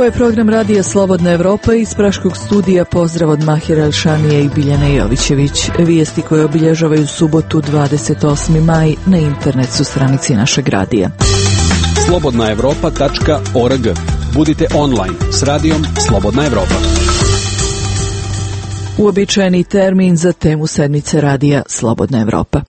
je program Radija Slobodna Evropa iz praškog studija. Pozdrav od Mahira Elšanije i Biljane Jovićević. Vijesti koje obilježavaju subotu 28. maj na internet su stranici našeg radija. slobodnaevropa.org. Budite online s radijom Slobodna Evropa. Uobičajeni termin za temu sedmice Radija Slobodna Evropa.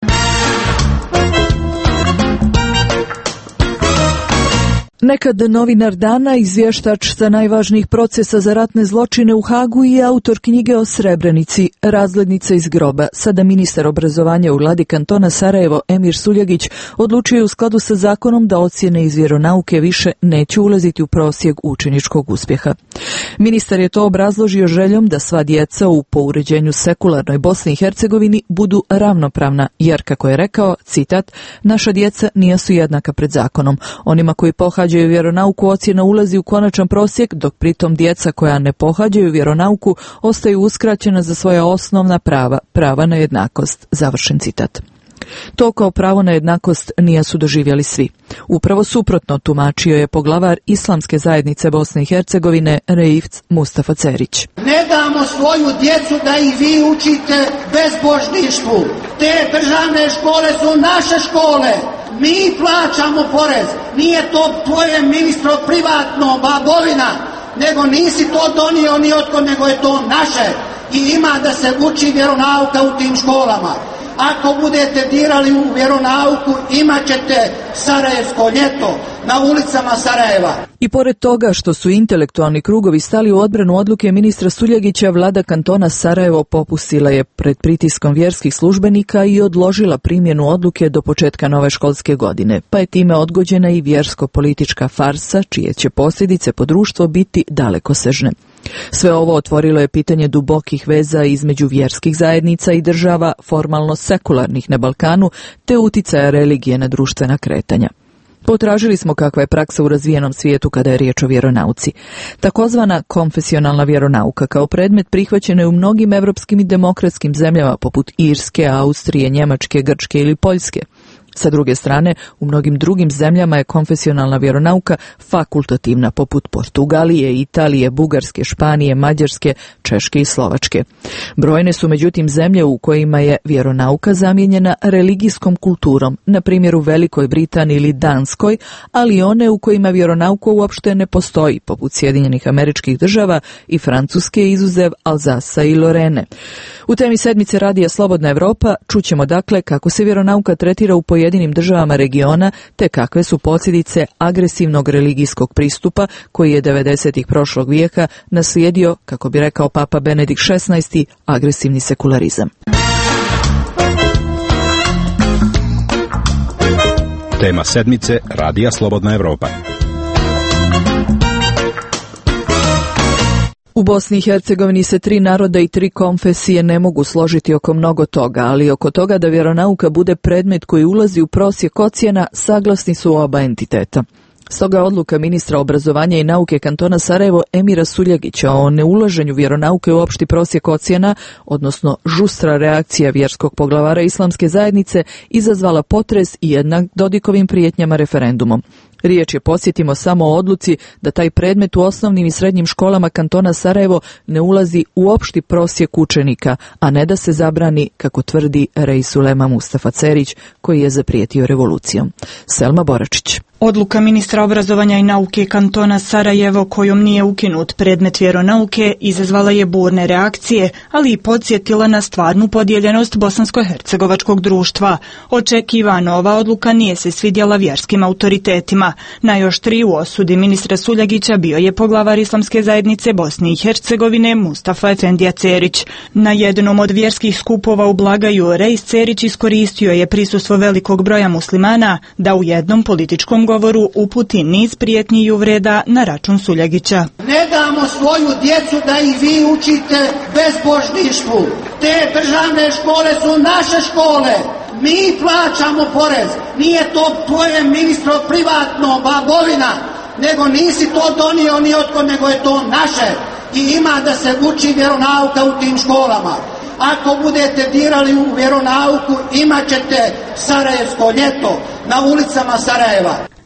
Nekad novinar dana, izvještač sa najvažnijih procesa za ratne zločine u Hagu i autor knjige o Srebrenici, Razglednica iz groba, sada ministar obrazovanja u vladi kantona Sarajevo Emir Suljagić odlučio je u skladu sa zakonom da ocjene iz vjeronauke više neće ulaziti u prosjek učeničkog uspjeha. Ministar je to obrazložio željom da sva djeca u po uređenju sekularnoj Bosni i Hercegovini budu ravnopravna, jer, kako je rekao, citat, naša djeca nisu jednaka pred zakonom. Onima koji pohađaju vjeronauku ocjena ulazi u konačan prosjek, dok pritom djeca koja ne pohađaju vjeronauku ostaju uskraćena za svoja osnovna prava na jednakost. Završen citat. To kao pravo na jednakost nisu doživjeli svi. Upravo suprotno tumačio je poglavar Islamske zajednice Bosne i Hercegovine Reifc Mustafa Cerić. Ne damo svoju djecu da i vi učite bezbožništvu. Te državne škole su naše škole. Mi plaćamo porez. Nije to tvoje, ministro, privatno, babovina, nego nisi to donio ni otko, nego je to naše. I ima da se uči vjeronauka u tim školama. Ako budete dirali u vjeronauku, imat ćete Sarajevsko ljeto na ulicama Sarajeva. I pored toga što su intelektualni krugovi stali u odbranu odluke ministra Suljagića, vlada kantona Sarajevo popustila je pred pritiskom vjerskih službenika i odložila primjenu odluke do početka nove školske godine, pa je time odgođena i vjersko-politička farsa, čije će posljedice po društvo biti dalekosežne. Sve ovo otvorilo je pitanje dubokih veza između vjerskih zajednica i država formalno sekularnih na Balkanu, te uticaja religije na društvena kretanja. Potražili smo kakva je praksa u razvijenom svijetu kada je riječ o vjeronauci. Takozvana konfesionalna vjeronauka kao predmet prihvaćena je u mnogim evropskim i demokratskim zemljama poput Irske, Austrije, Njemačke, Grčke ili Poljske. Sa druge strane, u mnogim drugim zemljama je konfesionalna vjeronauka fakultativna, poput Portugalije, Italije, Bugarske, Španije, Mađarske, Češke i Slovačke. Brojne su međutim zemlje u kojima je vjeronauka zamijenjena religijskom kulturom, na primjer u Velikoj Britaniji ili Danskoj, ali i one u kojima vjeronauka uopšte ne postoji, poput Sjedinjenih Američkih Država i Francuske, izuzev Alzasa i Lorene. U temi sedmice Radija Slobodna Evropa čućemo dakle kako se vjeronauka tretira u pojedinim državama regiona, te kakve su posljedice agresivnog religijskog pristupa koji je 90-ih prošlog vijeka naslijedio, kako bi rekao Papa Benedikt XVI, agresivni sekularizam. Tema sedmice Radija Slobodna Evropa. U Bosni i Hercegovini se 3 naroda i 3 konfesije ne mogu složiti oko mnogo toga, ali oko toga da vjeronauka bude predmet koji ulazi u prosjek ocjena saglasni su oba entiteta. Stoga odluka ministra obrazovanja i nauke kantona Sarajevo Emira Suljagića o neulaženju vjeronauke u opšti prosjek ocjena, odnosno žustra reakcija vjerskog poglavara Islamske zajednice, izazvala potres i jednak Dodikovim prijetnjama referendumom. Riječ je, podsjetimo, samo o odluci da taj predmet u osnovnim i srednjim školama kantona Sarajevo ne ulazi u opšti prosjek učenika, a ne da se zabrani, kako tvrdi Reisulema Mustafa Cerić, koji je zaprijetio revolucijom. Selma Boračić. Odluka ministra obrazovanja i nauke kantona Sarajevo kojom nije ukinut predmet vjeronauke izazvala je burne reakcije, ali i podsjetila na stvarnu podijeljenost bosansko-hercegovačkog društva. Očekivano ova odluka nije se svidjela vjerskim autoritetima. Najoštriji u osudi ministra Suljagića bio je poglavar Islamske zajednice Bosne i Hercegovine Mustafa Efendija Cerić. Na jednom od vjerskih skupova u Blagaju Reis Cerić iskoristio je prisustvo velikog broja muslimana da u jednom političkom govoru uputi niz prijetnji i uvreda na račun Suljagića. Ne damo svoju djecu da i vi učite bezbožništvu. Te državne škole su naše škole. Mi plaćamo porez. Nije to tvoje, ministro, privatno, babovina, nego nisi to donio ni otko, nego je to naše. I ima da se uči vjeronauka u tim školama. Ako budete dirali u vjeronauku, imat ćete Sarajevsko ljeto na ulicama Sarajeva.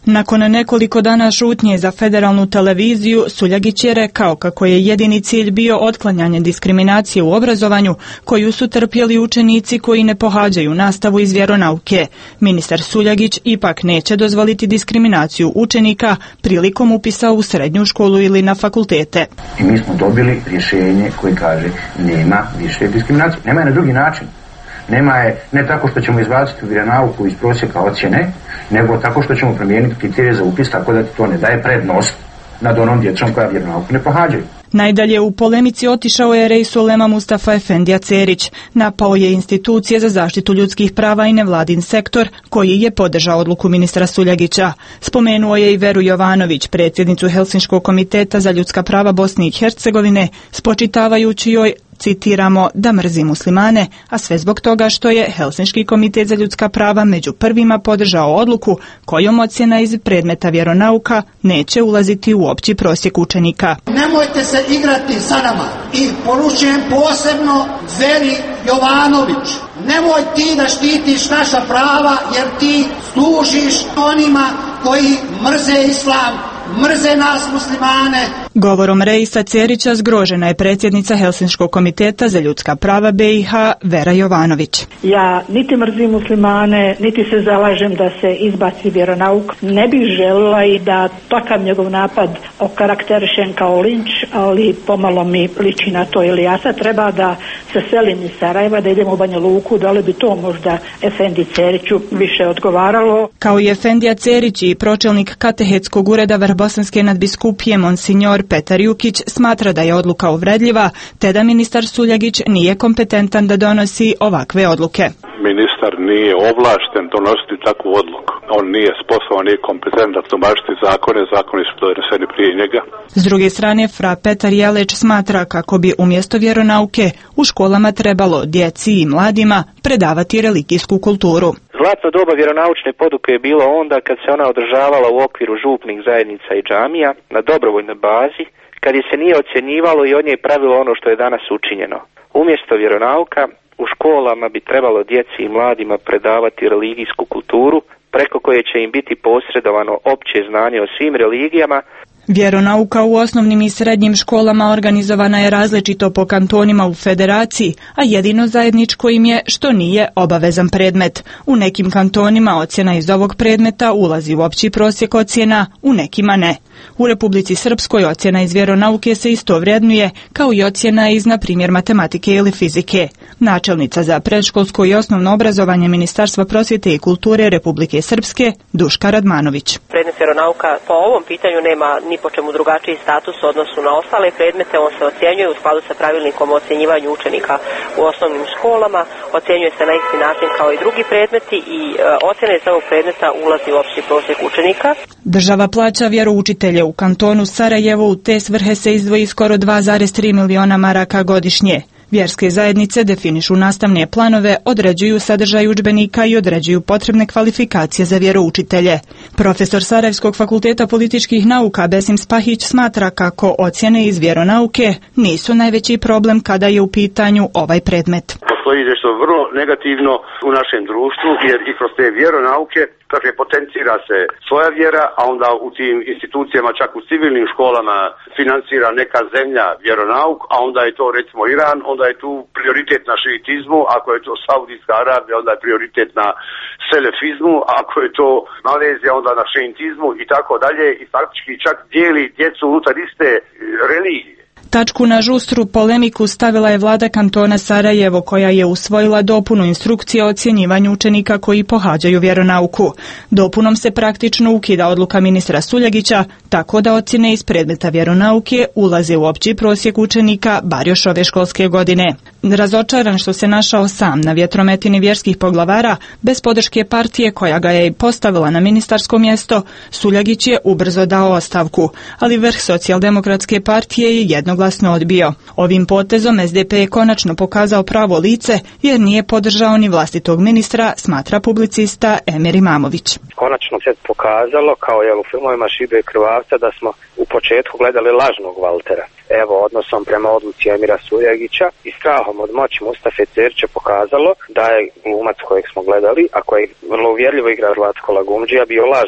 Nakon nekoliko dana šutnje za federalnu televiziju, Suljagić je rekao kako je jedini cilj bio otklanjanje diskriminacije u obrazovanju koju su trpjeli učenici koji ne pohađaju nastavu iz vjeronauke. Ministar Suljagić ipak neće dozvoliti diskriminaciju učenika prilikom upisa u srednju školu ili na fakultete. I mi smo dobili rješenje koje kaže nema više diskriminacije. Nema je na drugi način. Nema je ne tako što ćemo izbaciti vjeronauku iz prosjeka ocjene, nego tako što ćemo promijeniti kriterije za upis tako da ti to ne daje prednost nad onom djecom koja vjeronauku ne pohađaju. Najdalje u polemici otišao je Reis Ulema Mustafa Efendija Cerić. Napao je institucije za zaštitu ljudskih prava i nevladin sektor koji je podržao odluku ministra Suljagića. Spomenuo je i Veru Jovanović, predsjednicu Helsinškog komiteta za ljudska prava Bosne i Hercegovine, spočitavajući joj, citiramo, da mrzi muslimane, a sve zbog toga što je Helsinški komitet za ljudska prava među prvima podržao odluku kojom ocjena iz predmeta vjeronauka neće ulaziti u opći prosjek učenika. Nemojte se igrati sa nama i poručujem posebno Veri Jovanović. Nemoj ti da štitiš naša prava jer ti služiš onima koji mrze islam, mrze nas muslimane. Govorom Reisa Cerića zgrožena je predsjednica Helsinškog komiteta za ljudska prava BiH Vera Jovanović. Ja niti mrzim muslimane, niti se zalažem da se izbaci vjeronauk. Ne bih željela i da takav njegov napad okarakterišem kao linč, ali pomalo mi liči na to. Ili ja sad treba da se selim iz Sarajeva, da idem u Banja Luku, da li bi to možda Efendi Ceriću više odgovaralo. Kao i Efendija Cerić i pročelnik katehetskog ureda Vrhbosanske nadbiskupije Monsignor Petar Jukić smatra da je odluka uvredljiva, te da ministar Suljagić nije kompetentan da donosi ovakve odluke. Ministar nije ovlašten donositi takvu odluku. On nije sposoban, nije kompetentan tumačiti zakone, zakoni su doneseni prije njega. S druge strane, fra Petar Jeleć smatra kako bi umjesto vjeronauke u školama trebalo djeci i mladima predavati religijsku kulturu. Zlatno doba vjeronaučne poduke je bilo onda kad se ona održavala u okviru župnih zajednica i džamija na dobrovoljnoj bazi, kad je se nije ocjenjivalo i od nje pravilo ono što je danas učinjeno. Umjesto vjeronauka u školama bi trebalo djeci i mladima predavati religijsku kulturu, preko koje će im biti posredovano opće znanje o svim religijama. Vjeronauka u osnovnim i srednjim školama organizovana je različito po kantonima u federaciji, a jedino zajedničko im je što nije obavezan predmet. U nekim kantonima ocjena iz ovog predmeta ulazi u opći prosjek ocjena, u nekima ne. U Republici Srpskoj ocjena iz vjeronauke se isto vrednuje kao i ocjena iz, na primjer, matematike ili fizike. Načelnica za predškolsko i osnovno obrazovanje Ministarstva prosvjete i kulture Republike Srpske, Duška Radmanović. Predmet vjeronauka po ovom pitanju nema ni po čemu drugačiji status u odnosu na ostale predmete. On se ocjenjuje u skladu sa pravilnikom o ocjenjivanju učenika u osnovnim školama. Ocjenjuje se na isti način kao i drugi predmeti i ocjena iz ovog predmeta ulazi u opći prosjek učenika. Država plaća vjeroučitelje u kantonu Sarajevo, u te svrhe se izdvoji skoro 2,3 miliona maraka godišnje. Vjerske zajednice definišu nastavne planove, određuju sadržaj udžbenika i određuju potrebne kvalifikacije za vjeroučitelje. Profesor Sarajevskog fakulteta političkih nauka Besim Spahić smatra kako ocjene iz vjeronauke nisu najveći problem kada je u pitanju ovaj predmet. Postoji nešto vrlo negativno u našem društvu jer i kroz te vjeronauke potencira se svoja vjera, a onda u tim institucijama, čak u civilnim školama, financira neka zemlja vjeronauk, a onda je to recimo Iran, onda je tu prioritet na šiitizmu, ako je to Saudijska Arabija, onda je prioritet na selefizmu, ako je to Malezija, onda na šeintizmu i tako dalje, i faktički čak dijeli djecu unutar iste religije. Tačku na žustru polemiku stavila je vlada kantona Sarajevo, koja je usvojila dopunu instrukcije o ocjenjivanju učenika koji pohađaju vjeronauku. Dopunom se praktično ukida odluka ministra Suljagića, tako da ocjene iz predmeta vjeronauke ulaze u opći prosjek učenika bar još ove školske godine. Razočaran što se našao sam na vjetrometini vjerskih poglavara, bez podrške partije koja ga je postavila na ministarsko mjesto, Suljagić je ubrzo dao ostavku, ali vrh socijaldemokratske partije je jednoglasno odbio. Ovim potezom SDP je konačno pokazao pravo lice jer nije podržao ni vlastitog ministra, smatra publicista Emir Imamović. Konačno se pokazalo, kao je u filmovima Šibe i krvavca, da smo u početku gledali lažnog Valtera. Evo, odnosom prema odluci Emira Suljagića i strahom od moći Mustafe Cerića pokazalo da je glumac kojeg smo gledali, a koji vrlo uvjerljivo igra Zlatko Lagumdžija, bio lažni.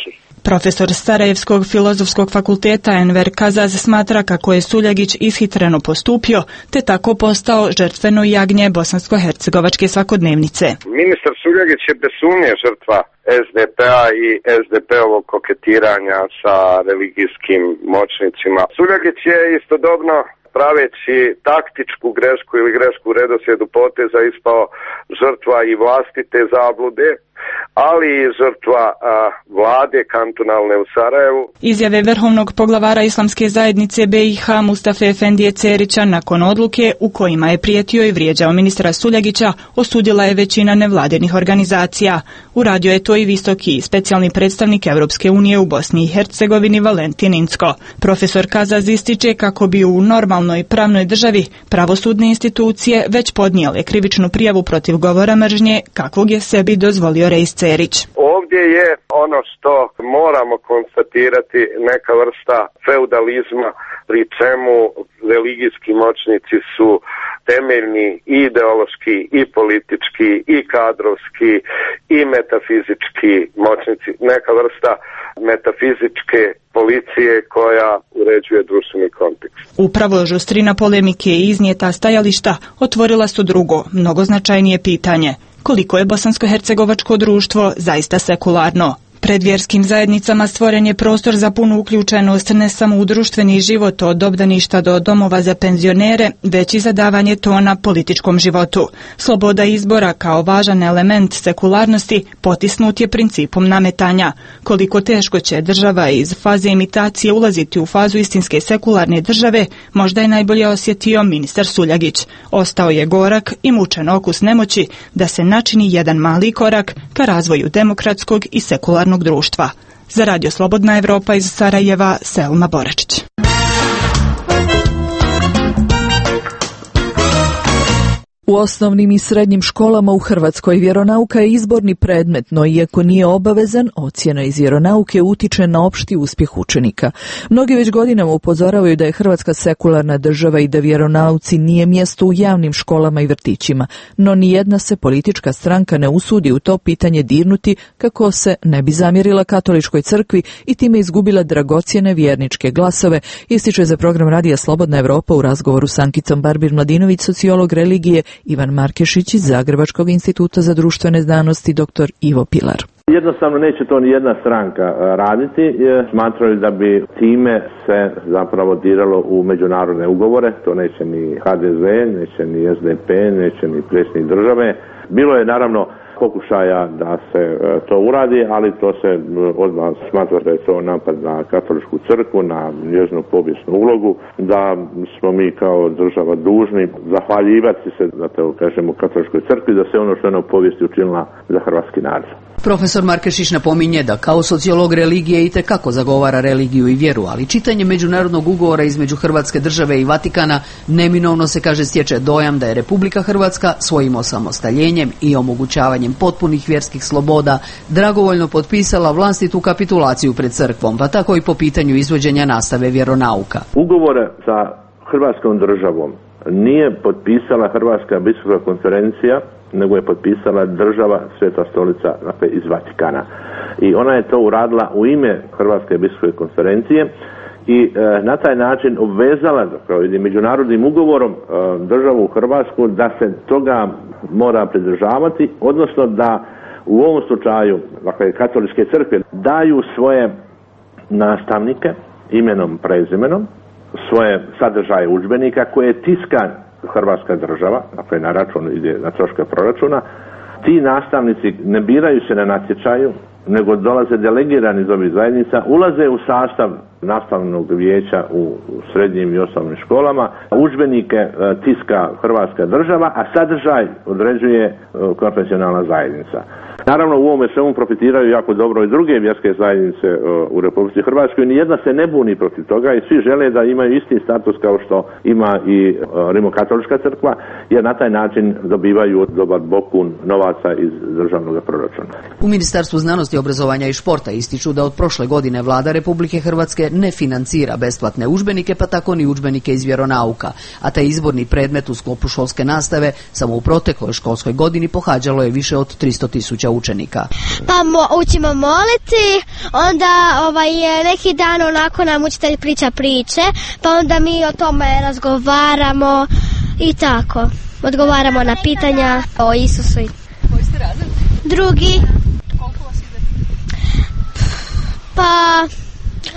Profesor Sarajevskog filozofskog fakulteta Enver Kazaz smatra kako je Suljagić ishitreno postupio, te tako postao žrtveno jagnje bosansko-hercegovačke svakodnevnice. Ministar Suljagić je bez sumnje žrtva SDP-a i SDP-ovog koketiranja sa religijskim moćnicima. Suljagić je istodobno, praveći taktičku grešku ili grešku u redoslijedu poteza, ispao žrtva i vlastite zablude, ali i žrtva vlade kantonalne u Sarajevu. Izjave vrhovnog poglavara Islamske zajednice BiH Mustafe Efendije Cerića nakon odluke u kojima je prijetio i vrijeđao ministra Suljagića osudila je većina nevladinih organizacija. Uradio je to i visoki specijalni predstavnik Europske unije u Bosni i Hercegovini Valentin Incko. Profesor Kazaz ističe kako bi u normalnoj pravnoj državi pravosudne institucije već podnijele krivičnu prijavu protiv govora mržnje kakvog je sebi dozvolio Rejs Cerić. Ovdje je ono što moramo konstatirati neka vrsta feudalizma, pri čemu religijski moćnici su temeljni i ideološki i politički i kadrovski i metafizički moćnici, neka vrsta metafizičke policije koja uređuje društveni kontekst. Upravo žustrina polemike i iznijeta stajališta otvorila su drugo, mnogo značajnije pitanje. Koliko je bosansko-hercegovačko društvo zaista sekularno? Pred vjerskim zajednicama stvoren je prostor za punu uključenost ne samo u društveni život od obdaništa do domova za penzionere, već i za davanje tona političkom životu. Sloboda izbora kao važan element sekularnosti potisnut je principom nametanja. Koliko teško će država iz faze imitacije ulaziti u fazu istinske sekularne države, možda je najbolje osjetio ministar Suljagić. Ostao je gorak i mučan okus nemoći da se načini jedan mali korak ka razvoju demokratskog i sekularnog društva. Za Radio Slobodna Evropa iz Sarajeva, Selma Boračić. U osnovnim i srednjim školama u Hrvatskoj vjeronauka je izborni predmet, no iako nije obavezan, ocjena iz vjeronauke utiče na opšti uspjeh učenika. Mnogi već godinama upozoravaju da je Hrvatska sekularna država i da vjeronauci nije mjesto u javnim školama i vrtićima, no nijedna se politička stranka ne usudi u to pitanje dirnuti kako se ne bi zamjerila katoličkoj crkvi i time izgubila dragocjene vjerničke glasove, ističe za program Radija Slobodna Evropa u razgovoru s Ankicom Barbir-Mladinović, sociolog religije, Ivan Markešić iz Zagrebačkog instituta za društvene znanosti dr. Ivo Pilar. Jednostavno neće to ni jedna stranka raditi, smatraju da bi time se zapravo diralo u međunarodne ugovore, to neće ni HDZ, neće ni SDP, neće ni predsjednik države. Bilo je naravno pokušaja da se to uradi, ali to se odmah smatra da je to napad na katoličku crkvu, na njezinu povijesnu ulogu, da smo mi kao država dužni zahvaljivati se, da to kažemo, katoličkoj crkvi, da se ono što je ona u povijesti učinila za hrvatski narod. Profesor Markešić napominje da kao sociolog religije itekako zagovara religiju i vjeru, ali čitanje međunarodnog ugovora između Hrvatske države i Vatikana neminovno se, kaže, stječe dojam da je Republika Hrvatska svojim osamostaljenjem i omogućavanjem potpunih vjerskih sloboda dragovoljno potpisala vlastitu kapitulaciju pred crkvom, pa tako i po pitanju izvođenja nastave vjeronauka. Ugovore sa Hrvatskom državom nije potpisala Hrvatska biskupska konferencija, nego je potpisala država Sveta stolica, dakle iz Vatikana. I ona je to uradila u ime Hrvatske biskupske konferencije i na taj način obvezala, dakle, međunarodnim ugovorom državu Hrvatsku da se toga mora pridržavati, odnosno da u ovom slučaju, dakle, katoličke crkve daju svoje nastavnike imenom, prezimenom, svoje sadržaje udžbenika koje tiska Hrvatska država, dakle na račun, ide na troške proračuna. Ti nastavnici ne biraju se na natječaju, nego dolaze delegirani iz ovih zajednica, ulaze u sastav nastavnog vijeća u srednjim i osnovnim školama, udžbenike tiska Hrvatska država, a sadržaj određuje konfesionalna zajednica. Naravno, u ovome svemu profitiraju jako dobro i druge vjerske zajednice u Republici Hrvatskoj. Nijedna se ne buni protiv toga i svi žele da imaju isti status kao što ima i Rimokatolička crkva, jer na taj način dobivaju dobar bokun novaca iz državnog proračuna. U Ministarstvu znanosti, obrazovanja i športa ističu da od prošle godine Vlada Republike Hrvatske ne financira besplatne udžbenike, pa tako ni udžbenike iz vjeronauka, a taj izborni predmet u sklopu školske nastave samo u protekloj školskoj godini pohađalo je više od 300.000 učenika. Pa učimo moliti, onda neki dan onako nam učitelj priča priče, pa onda mi o tome razgovaramo i tako. Odgovaramo na pitanja o Isusu. Koji ste razred? Drugi. Koliko vas ide? Pa 25.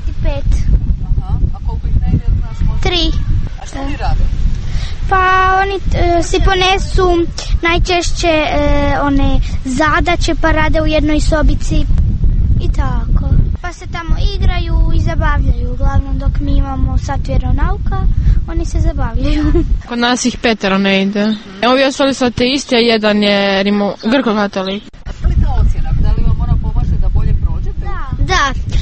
Aha, a koliko ih ne ide od nas? 3. A što oni rade? Pa oni si ponesu najčešće one zadaće pa rade u jednoj sobici i tako. Pa se tamo igraju i zabavljaju. Uglavnom dok mi imamo sat vjeronauka, oni se zabavljaju. Kod nas ih 5 ne ide. Ovi ostali su ateisti, a jedan je grko-katolik. A što li ta ocjena? Da li vam ona pomaže da bolje prođete? Da.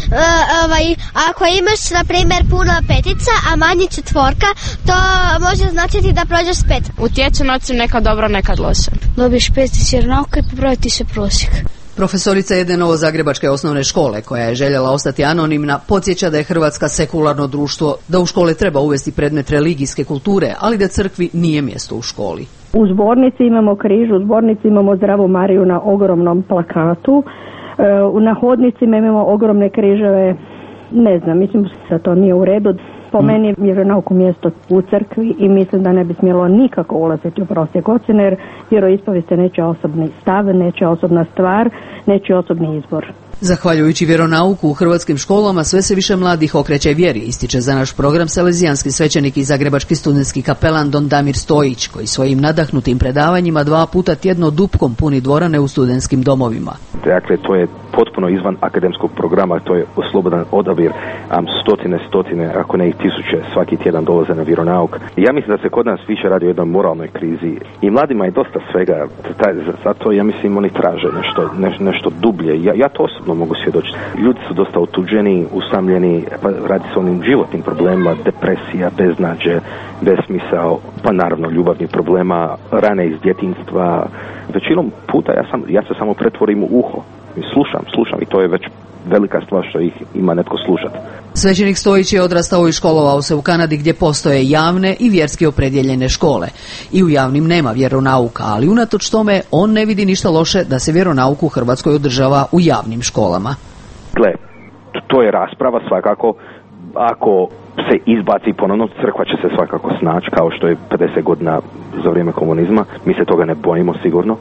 Ako imaš, na primjer, puno petica, a manje četvorka, to može značiti da prođeš s 5. Utječe na ocjenu nekad dobro, nekad loše. Dobiješ 5 vjeronauka i popravi ti se prosjek. Profesorica jedne novozagrebačke osnovne škole, koja je željela ostati anonimna, podsjeća da je Hrvatska sekularno društvo, da u škole treba uvesti predmet religijske kulture, ali da crkvi nije mjesto u školi. U zbornici imamo križ, u zbornici imamo Zdravu Mariju na ogromnom plakatu, na hodnicima imamo ogromne križeve, ne znam, mislim da to nije u redu. Po meni je vjeronauk mjesto u crkvi i mislim da ne bi smjelo nikako ulaziti u prosjek ocjene, jer vjeroispovijest je nečiji osobni stav, nečija osobna stvar, nečiji osobni izbor. Zahvaljujući vjeronauku u hrvatskim školama sve se više mladih okreće vjeri, ističe za naš program salezijanski svećenik i zagrebački studentski kapelan Don Damir Stojić, koji svojim nadahnutim predavanjima 2 puta tjedno dupkom puni dvorane u studentskim domovima. Dakle, to je potpuno izvan akademskog programa, to je slobodan odabir, stotine, ako ne i tisuće svaki tjedan dolaze na vjeronauk. Ja mislim da se kod nas više radi o jednoj moralnoj krizi i mladima je dosta svega, zato ja mislim oni traže nešto dublje. Ja to osobno mogu svjedočiti. Ljudi su dosta otuđeni, usamljeni, pa radi se o onim životnim problemima, depresija, beznađe, besmisao, pa naravno ljubavnih problema, rane iz djetinjstva. Većinom puta ja se samo pretvorim u uho. Slušam i to je već velika stvar što ih ima netko slušati. Svećenik Stojić je odrastao i školovao se u Kanadi gdje postoje javne i vjerski opredjeljene škole. I u javnim nema vjeronauka, ali unatoč tome on ne vidi ništa loše da se vjeronauk u Hrvatskoj održava u javnim školama. Gle, to je rasprava svakako. Ako se izbaci ponovno, crkva će se svakako snaći, kao što je 50 godina za vrijeme komunizma. Mi se toga ne bojimo sigurno,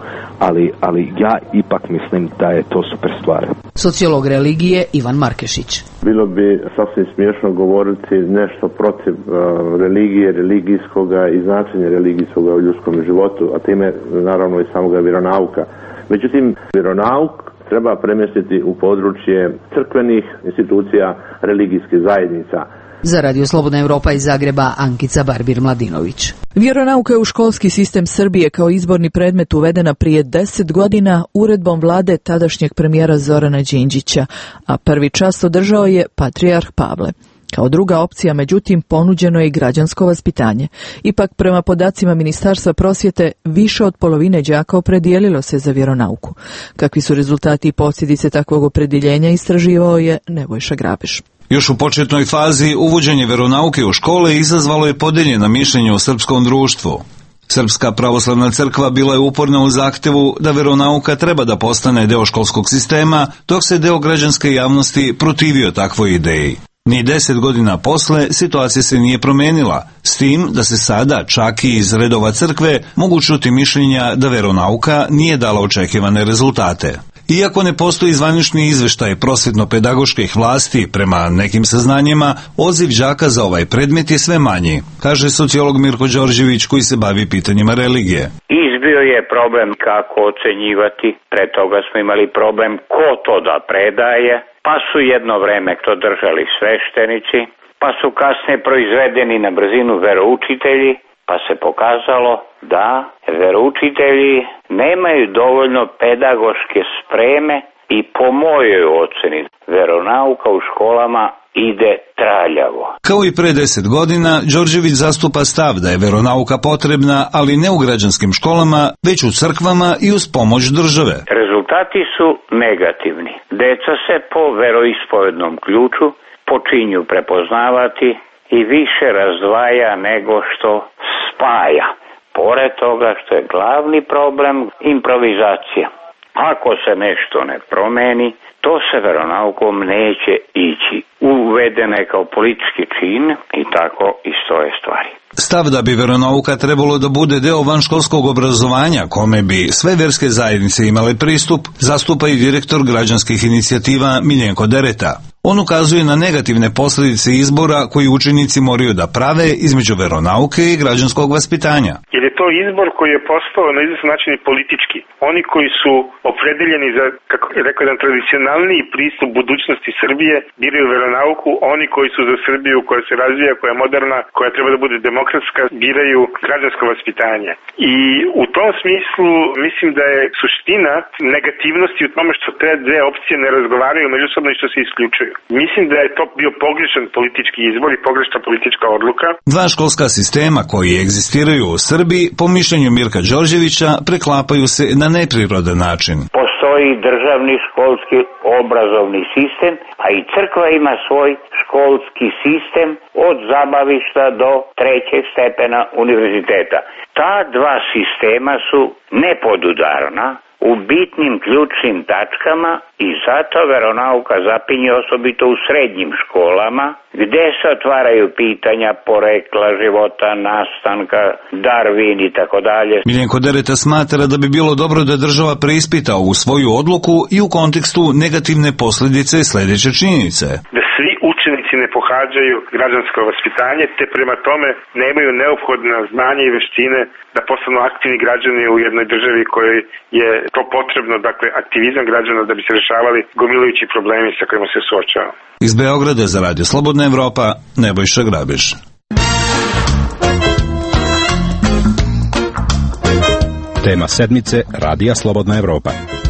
ali ja ipak mislim da je to super stvar. Sociolog religije Ivan Markešić. Bilo bi sasvim smiješno govoriti nešto protiv religije, religijskoga i značenja religijskoga u ljudskom životu, a time naravno i samoga vjeronauka. Međutim, vjeronauk treba premjestiti u područje crkvenih institucija, religijskih zajednica. Za Radio Slobodna Europa iz Zagreba, Ankica Barbir-Mladinović. Vjeronauka je u školski sistem Srbije kao izborni predmet uvedena prije 10 godina uredbom vlade tadašnjeg premijera Zorana Đinđića, a prvi čas održao je patrijarh Pavle. Kao druga opcija, međutim, ponuđeno je i građansko vaspitanje. Ipak, prema podacima Ministarstva prosvjete, više od polovine đaka opredijelilo se za vjeronauku. Kakvi su rezultati i posljedice takvog opredjeljenja, istraživao je Nebojša Grabež. Još u početnoj fazi uvođenje vjeronauke u škole izazvalo je podijeljena mišljenja u srpskom društvu. Srpska pravoslavna crkva bila je uporna u zahtjevu da vjeronauka treba da postane deo školskog sistema, dok se deo građanske javnosti protivio takvoj ideji. Ni 10 godina posle situacija se nije promijenila, s tim da se sada čak i iz redova crkve mogu čuti mišljenja da vjeronauka nije dala očekivane rezultate. Iako ne postoji zvanični izveštaj prosvjetno-pedagoških vlasti, prema nekim saznanjima, odziv đaka za ovaj predmet je sve manji, kaže sociolog Mirko Đorđević koji se bavi pitanjima religije. Izbio je problem kako ocenjivati, pre toga smo imali problem ko to da predaje, pa su jedno vreme to držali sveštenici, pa su kasnije proizvedeni na brzinu veroučitelji, pa se pokazalo da veroučitelji nemaju dovoljno pedagoške spreme i po mojoj oceni veronauka u školama ide traljavo. Kao i pre 10 godina, Đorđević zastupa stav da je veronauka potrebna, ali ne u građanskim školama, već u crkvama i uz pomoć države. Rezultati su negativni. Deca se po veroispovednom ključu počinju prepoznavati i više razdvaja nego što spaja. Pored toga što je glavni problem improvizacija. Ako se nešto ne promeni, to se veronaukom neće ići. Uvedena je kao politički čin i tako i stoje stvari. Stav da bi veronauka trebalo da bude deo vanškolskog obrazovanja, kome bi sve vjerske zajednice imale pristup, zastupa i direktor građanskih inicijativa Miljenko Dereta. On ukazuje na negativne posljedice izbora koji učenici moraju da prave između veronauke i građanskog vaspitanja. Jer je to izbor koji je postao na izvestan način i politički. Oni koji su opredeljeni za, kako je rekao, jedan tradicionalniji pristup budućnosti Srbije, biraju veronauku, oni koji su za Srbiju koja se razvija, koja je moderna, koja treba da bude demokratska, biraju građansko vaspitanje. I u tom smislu mislim da je suština negativnosti u tome što te dve opcije ne razgovaraju međusobno i što se isključuju. Mislim da je to bio pogrešan politički izbor i pogrešna politička odluka. Dva školska sistema koji egzistiraju u Srbiji, po mišljenju Mirka Đorđevića, preklapaju se na neprirodan način. Postoji državni školski obrazovni sistem, a i crkva ima svoj školski sistem od zabavišta do 3. stepena univerziteta. Ta dva sistema su nepodudarna u bitnim ključnim tačkama i zato veronauka zapinje osobito u srednjim školama, gdje se otvaraju pitanja porekla života, nastanka, Darwin i tako dalje. Miljenko Dereta smatra da bi bilo dobro da država preispita ovu svoju odluku i u kontekstu negativne posljedice sljedeće činjenice. Da svi učenici ne pohađaju građansko vaspitanje, te prema tome nemaju neophodna znanja i veštine da postanu aktivni građani u jednoj državi kojoj je to potrebno, dakle aktivizam građana da bi se rešavali gomilujući problemi sa kojima se suočava. Iz Beograda za Radio Slobodna Evropa, Nebojša Grabiš. Tema sedmice Radija Slobodna Evropa.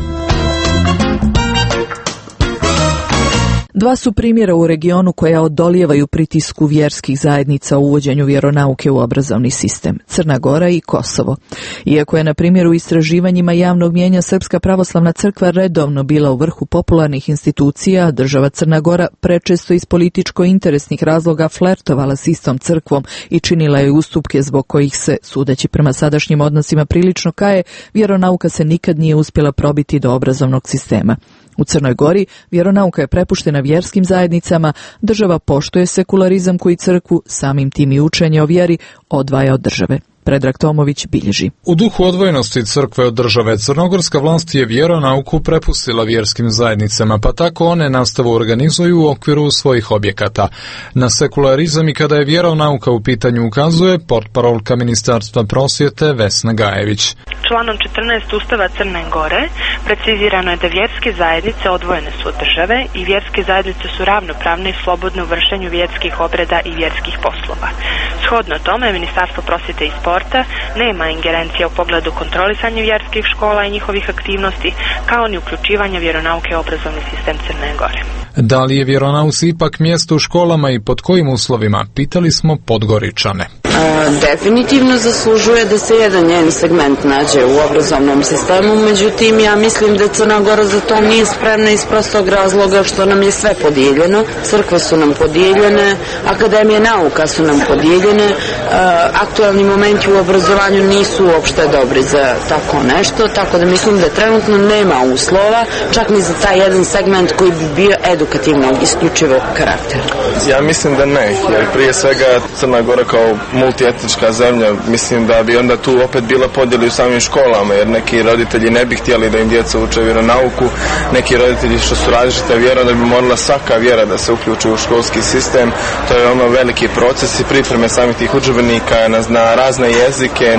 Dva su primjera u regionu koja odolijevaju pritisku vjerskih zajednica u uvođenju vjeronauke u obrazovni sistem, Crna Gora i Kosovo. Iako je na primjer u istraživanjima javnog mnijenja Srpska pravoslavna crkva redovno bila u vrhu popularnih institucija, država Crna Gora prečesto iz političko-interesnih razloga flertovala s istom crkvom i činila je ustupke zbog kojih se, sudeći prema sadašnjim odnosima prilično kaje, vjeronauka se nikad nije uspjela probiti do obrazovnog sistema. U Crnoj Gori vjeronauka je prepuštena vjerskim zajednicama, država poštuje sekularizam koji crkvu, samim tim i učenje o vjeri, odvaja od države. Predrag Tomović bilježi. U duhu odvojenosti crkve od države, crnogorska vlast je vjeronauku prepustila vjerskim zajednicama, pa tako one nastavu organizuju u okviru svojih objekata. Na sekularizam i kada je vjeronauka u pitanju ukazuje portparolka Ministarstva prosvjete Vesna Gajević. Članom 14 Ustava Crne Gore precizirano je da vjerske zajednice odvojene su od države i vjerske zajednice su ravnopravne i slobodne u vršenju vjerskih obreda i vjerskih poslova. Shodno tome, Ministarstvo prosvjete i sporta nema ingerencija u pogledu kontrolisanja vjerskih škola i njihovih aktivnosti, kao ni uključivanja vjeronauke u obrazovni sistem Crne Gore. Da li je vjeronauci ipak mjesto u školama i pod kojim uslovima? Pitali smo Podgoričane. Definitivno zaslužuje da se jedan njen segment nađe u obrazovnom sistemu, međutim ja mislim da Crna Gora za to nije spremna iz prostog razloga što nam je sve podijeljeno, crkve su nam podijeljene, akademije nauka su nam podijeljene, aktualni momenti u obrazovanju nisu uopšte dobri za tako nešto, tako da mislim da trenutno nema uslova, čak ni za taj jedan segment koji bi bio edukativnog, isključivog karaktera. Ja mislim da ne, jer prije svega Crna Gora kao multietnička zemlja, mislim da bi onda tu opet bila podjela u samim školama, jer neki roditelji ne bi htjeli da im djeca uče vjeronauku, neki roditelji što su različite vjera, da bi morala svaka vjera da se uključi u školski sistem. To je ono veliki proces i pripreme samih tih udžbenika na razne jezike,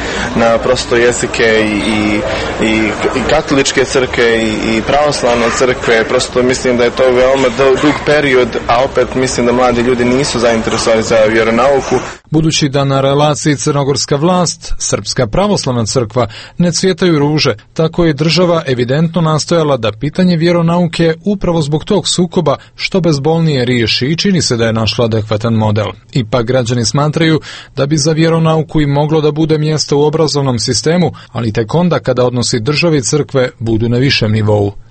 na prosto jezike i katoličke crkve i pravoslavne crkve. Prosto mislim da je to veoma dug period, a opet mislim da mladi ljudi nisu zainteresovani za vjeronauku. Budući da na relaciji crnogorska vlast, Srpska pravoslavna crkva ne cvjetaju ruže, tako je država evidentno nastojala da pitanje vjeronauke upravo zbog tog sukoba što bezbolnije riješi i čini se da je našla adekvatan model. Ipak građani smatraju da bi za vjeronauku i moglo da bude mjesto u obrazovnom sistemu, ali tek onda kada odnosi države i crkve budu na višem nivou.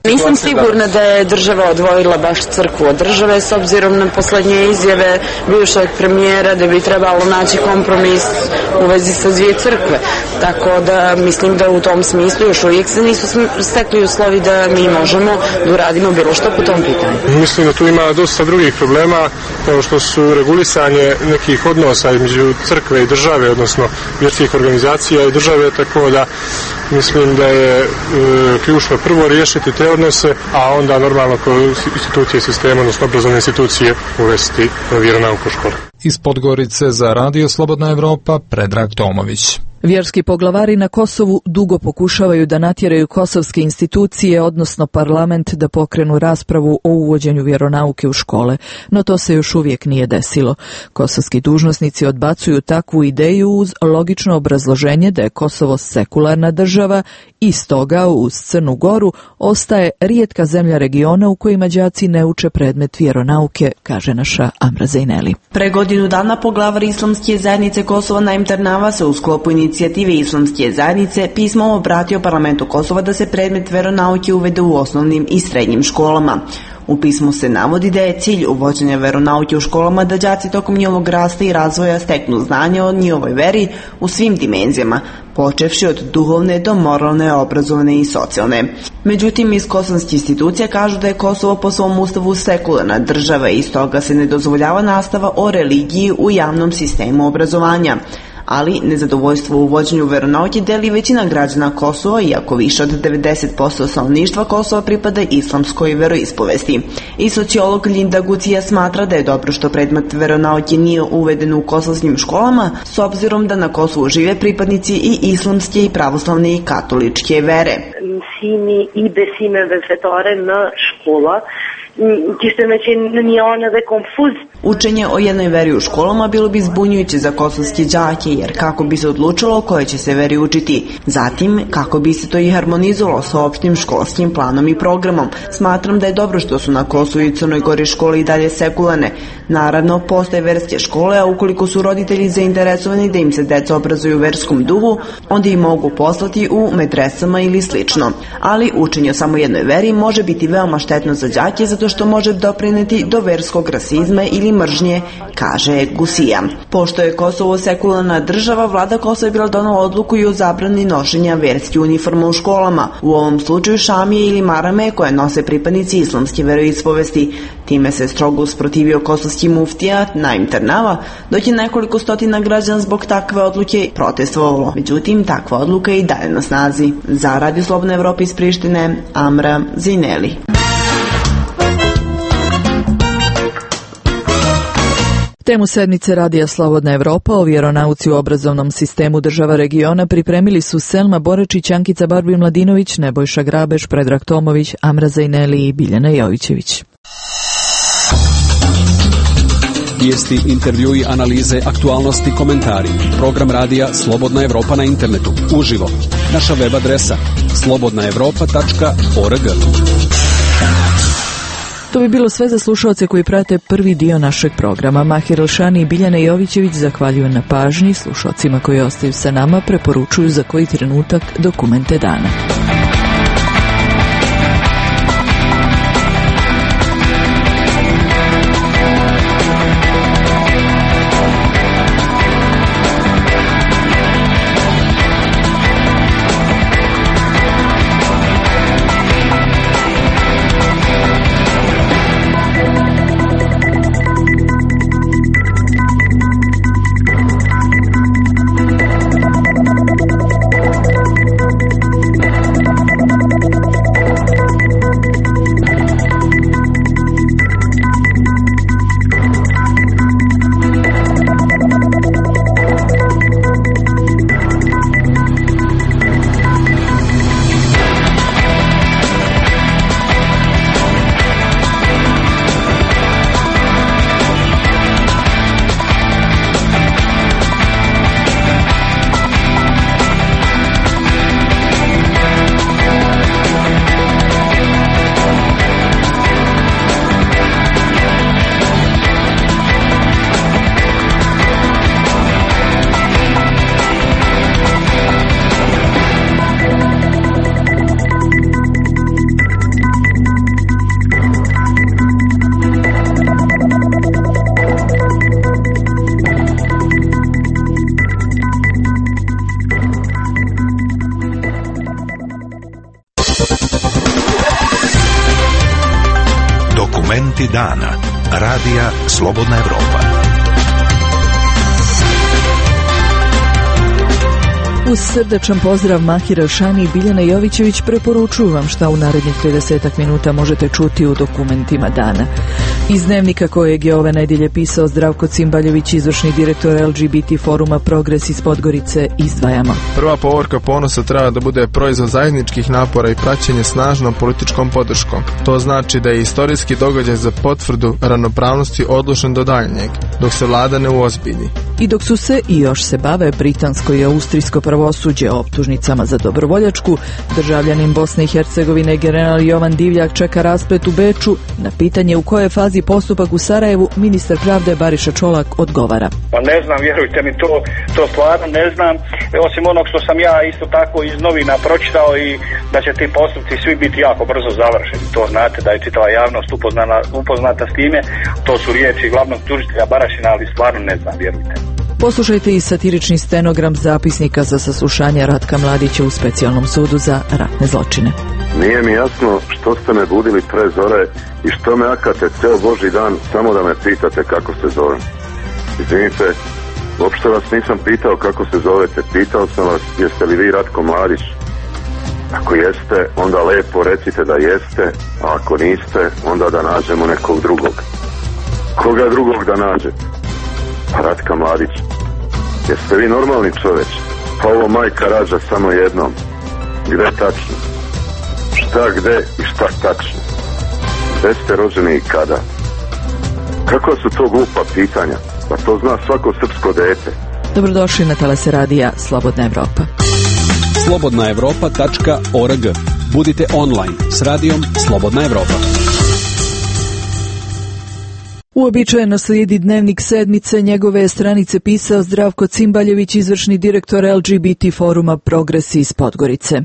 Nisam sigurna da je država odvojila baš crkvu od države, s obzirom na poslednje izjave bivšeg premijera da bi trebalo naći kompromis u vezi sa dvije crkve. Tako da mislim da u tom smislu još uvijek se nisu stekli uslovi da mi možemo da uradimo bilo što po tom pitanju. Mislim da tu ima dosta drugih problema, kao što su regulisanje nekih odnosa između crkve i države, odnosno vjerskih organizacija i države, tako da mislim da je ključno prvo riješiti te odnose, a onda normalno kao institucije sistema, odnosno obrazovne institucije uvesti vjeronauku u škole. Iz Podgorice za Radio Slobodna Evropa, Predrag Tomović. Vjerski poglavari na Kosovu dugo pokušavaju da natjeraju kosovske institucije, odnosno parlament, da pokrenu raspravu o uvođenju vjeronauke u škole, no to se još uvijek nije desilo. Kosovski dužnosnici odbacuju takvu ideju uz logično obrazloženje da je Kosovo sekularna država i stoga uz Crnu Goru ostaje rijetka zemlja regiona u kojima đaci ne uče predmet vjeronauke, kaže naša Amra Zejneli. Pre godinu dana poglavar Islamske zajednice Kosova Naim Ternava se u sklopu inicijative Islamske zajednice pismom obratio parlamentu Kosova da se predmet veronauke uvede u osnovnim i srednjim školama. U pismu se navodi da je cilj uvođenja veronauke u školama da đaci tokom njihovog rasta i razvoja steknu znanje o njihovoj veri u svim dimenzijama, počevši od duhovne do moralne, obrazovne i socijalne. Međutim, iz kosovskih institucija kažu da je Kosovo po svom ustavu sekularna država i stoga se ne dozvoljava nastava o religiji u javnom sistemu obrazovanja. Ali nezadovoljstvo u uvođenju veronauke deli većina građana Kosova, iako više od 90% stanovništva Kosova pripada islamskoj veroispovesti. I sociolog Linda Gucija smatra da je dobro što predmet veronauke nije uveden u kosovskim školama, s obzirom da na Kosovu žive pripadnici i islamske i pravoslavne i katoličke vere. Mësimi i besimeve fetare në shkolla kishte me qenë një anë edhe konfuz. Učenje o jednoj veri u školama bilo bi zbunjujuće za kosovske đake, jer kako bi se odlučilo koje će se veri učiti. Zatim, kako bi se to i harmonizovalo sa opštim školskim planom i programom. Smatram da je dobro što su na Kosovu i Crnoj Gori škole i dalje sekularne. Naravno, postoje verske škole, a ukoliko su roditelji zainteresovani da im se deca obrazuju u verskom duhu, onda ih mogu poslati u medresama ili slično. Ali učenje o samo jednoj veri može biti veoma štetno za đake zato što može doprineti do verskog rasizma ili mržnje, kaže Gusija. Pošto je Kosovo sekularna država, vlada Kosova je bila donela odluku i o zabrani nošenja verske uniforme u školama, u ovom slučaju šamije ili marame koje nose pripadnici islamske veroispovesti. Time se strogo usprotivio kosovski muftija Naim Ternava, dok je nekoliko stotina građana zbog takve odluke protestovalo. Međutim, takva odluka je i dalje na snazi. Za Radio Slobodna Evropa iz Prištine, Amra Zejneli. Temu sedmice Radija Slobodna Evropa o vjeronauci u obrazovnom sistemu država regiona pripremili su Selma Borečić, Ankica Barbi Mladinović, Nebojša Grabeš, Predrag Tomović, Amra Zejneli i Biljana Jovićević. Vijesti, intervjui, analize, aktualnosti, komentari. Program radija Slobodna Evropa na internetu. Uživo. Naša web adresa slobodnaevropa.org. To bi bilo sve za slušalce koji prate prvi dio našeg programa. Mahir Elšani i Biljana Jovićević zahvaljuju na pažnji. Slušalcima koji ostaju sa nama preporučuju za koji trenutak dokumente dana. Dokumenti dana. Radija Slobodna Evropa. Uz srdečan pozdrav Mahira Šani i Biljana Jovićević preporučuju vam šta u narednih 30 minuta možete čuti u dokumentima dana. Iz dnevnika kojeg je ove nedjelje pisao Zdravko Cimbaljević, izvršni direktor LGBT foruma Progres iz Podgorice, izdvajamo. Prva povorka ponosa treba da bude proizvod zajedničkih napora i praćenje snažnom političkom podrškom. To znači da je istorijski događaj za potvrdu ravnopravnosti odlučen do daljnjeg, dok se vlada ne uozbilji. I dok su se i još se bave britansko i austrijsko pravosuđe optužnicama za dobrovoljačku, državljanin Bosne i Hercegovine general Jovan Divljak čeka rasplet u Beču. Na pitanje u kojoj fazi postupak u Sarajevu, ministar pravde Bariša Čolak odgovara. Pa ne znam, vjerujte mi, to stvarno ne znam, osim onog što sam ja isto tako iz novina pročitao i da će ti postupci svi biti jako brzo završeni. To znate da je čitava javnost upoznata s time, to su riječi glavnog tužitelja Barašina, ali stvarno ne znam, vjerujte. Poslušajte i satirični stenogram zapisnika za saslušanje Ratka Mladića u specijalnom sudu za ratne zločine. Nije mi jasno što ste me budili pre zore i što me akate ceo Božji dan samo da me pitate kako se zovem. Izvinite, uopšte vas nisam pitao kako se zovete, pitao sam vas jeste li vi Ratko Mladić. Ako jeste, onda lepo recite da jeste, a ako niste, onda da nađemo nekog drugog. Koga drugog da nađete? Ratka Mladić. Jeste vi normalni čoveć? Pa ovo majka rađa samo jednom. Gde tačno? Šta gde i šta tačno? Gde ste rođeni i kada? Kako su to glupa pitanja? Pa to zna svako srpsko dete. Dobrodošli na talase radija Slobodna Evropa. slobodnaevropa.org. Budite online s radijom Slobodna Evropa. Uobičajeno slijedi dnevnik sedmice, njegove je stranice pisao Zdravko Cimbaljević, izvršni direktor LGBT foruma Progres iz Podgorice.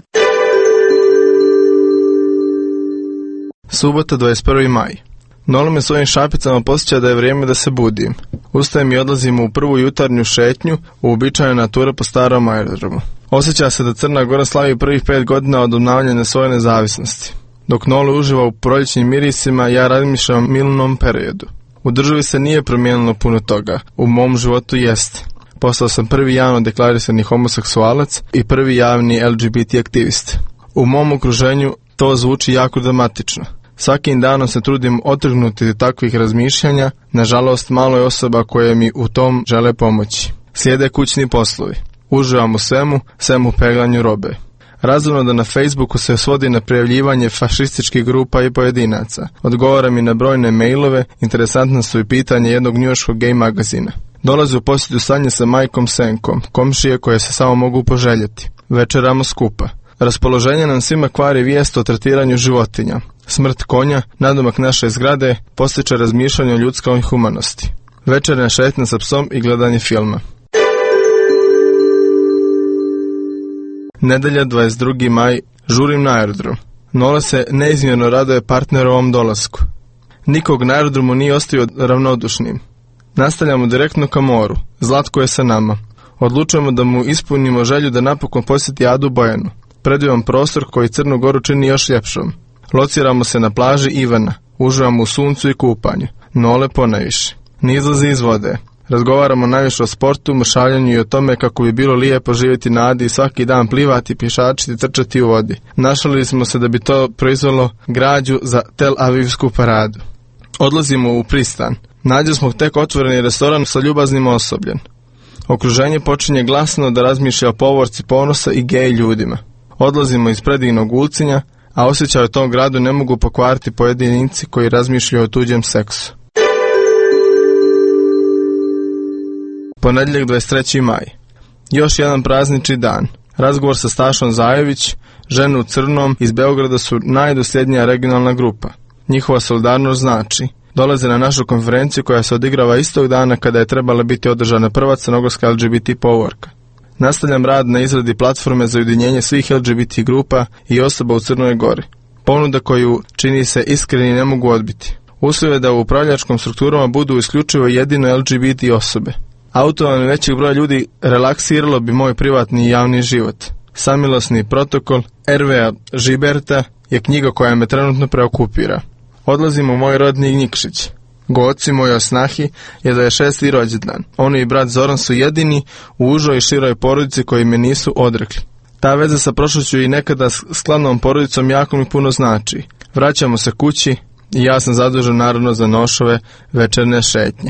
Subota, 21. maj. Nolo me svojim šapicama posjeća da je vrijeme da se budim. Ustajem i odlazim u prvu jutarnju šetnju, uobičajena natura po starom aerodromu. Osjeća se da Crna Gora slavi prvih 5 godina od obnavljanja svoje nezavisnosti. Dok Nolo uživa u proljećnim mirisima, ja razmišljam o milnom periodu. U državi se nije promijenilo puno toga, u mom životu jeste. Postao sam prvi javno deklarisani homoseksualac i prvi javni LGBT aktivist. U mom okruženju to zvuči jako dramatično. Svakim danom se trudim otrgnuti od takvih razmišljanja, nažalost malo je osoba koje mi u tom žele pomoći. Slijede kućni poslovi. Uživam u svemu peglanju robe. Razumno da na Facebooku se svodi na prijavljivanje fašističkih grupa i pojedinaca. Odgovara mi na brojne mailove, interesantna su i pitanje jednog njujorškog gay magazina. Dolazi u posjetu Sanje sa majkom Senkom, komšije koje se samo mogu poželjeti. Večeramo skupa. Raspoloženje nam svima kvari vijest o tretiranju životinja. Smrt konja, nadomak naše zgrade, postiče razmišljanje o ljudskoj humanosti. Večernja šetnja sa psom i gledanje filma. Nedelja, 22. maj, žurim na aerodrom. Nola se neizmjerno raduje partnerovom dolasku. Nikog na aerodromu nije ostavio ravnodušnim. Nastavljamo direktno ka moru. Zlatko je sa nama. Odlučujemo da mu ispunimo želju da napokon posjeti Adu Bojanu. Predivan prostor koji Crnu Goru čini još ljepšom. Lociramo se na plaži Ivana. Uživamo u suncu i kupanju. Nole ponajviše. Ne izlazi iz vode. Razgovaramo najviše o sportu, mršavljanju i o tome kako bi bilo lijepo živjeti na Adi i svaki dan plivati, pješačiti, trčati u vodi. Našalili smo se da bi to proizvelo građu za Tel Avivsku paradu. Odlazimo u pristan. Nađe smo tek otvoreni restoran sa ljubaznim osobljem. Okruženje počinje glasno da razmišlja o povorci ponosa i gej ljudima. Odlazimo iz predivnog Ulcinja, a osjećaj u tom gradu ne mogu pokvariti pojedinci koji razmišljaju o tuđem seksu. Ponedjeljak, 23. maj. Još jedan praznični dan. Razgovor sa Stašom Zajević, ženu u crnom iz Beograda su najdosljednija regionalna grupa. Njihova solidarnost znači dolaze na našu konferenciju koja se odigrava istog dana kada je trebala biti održana prva crnogorska LGBT povorka. Nastavljam rad na izradi platforme za ujedinjenje svih LGBT grupa i osoba u Crnoj Gori. Ponuda koju, čini se, iskreni ne mogu odbiti. Uslov je da u upravljačkom strukturama budu isključivo jedino LGBT osobe. Autovanje većeg broja ljudi relaksiralo bi moj privatni i javni život. Samilosni protokol R.V. Žiberta je knjiga koja me trenutno preokupira. Odlazimo u moj rodni Nikšić. Goci moj osnahi je da je 6. rođendan. Oni i brat Zoran su jedini u užoj i široj porodici koji me nisu odrekli. Ta veza sa prošlošću i nekada skladnom porodicom jako mi puno znači. Vraćamo se kući i ja sam zadužen naravno za nošove večerne šetnje.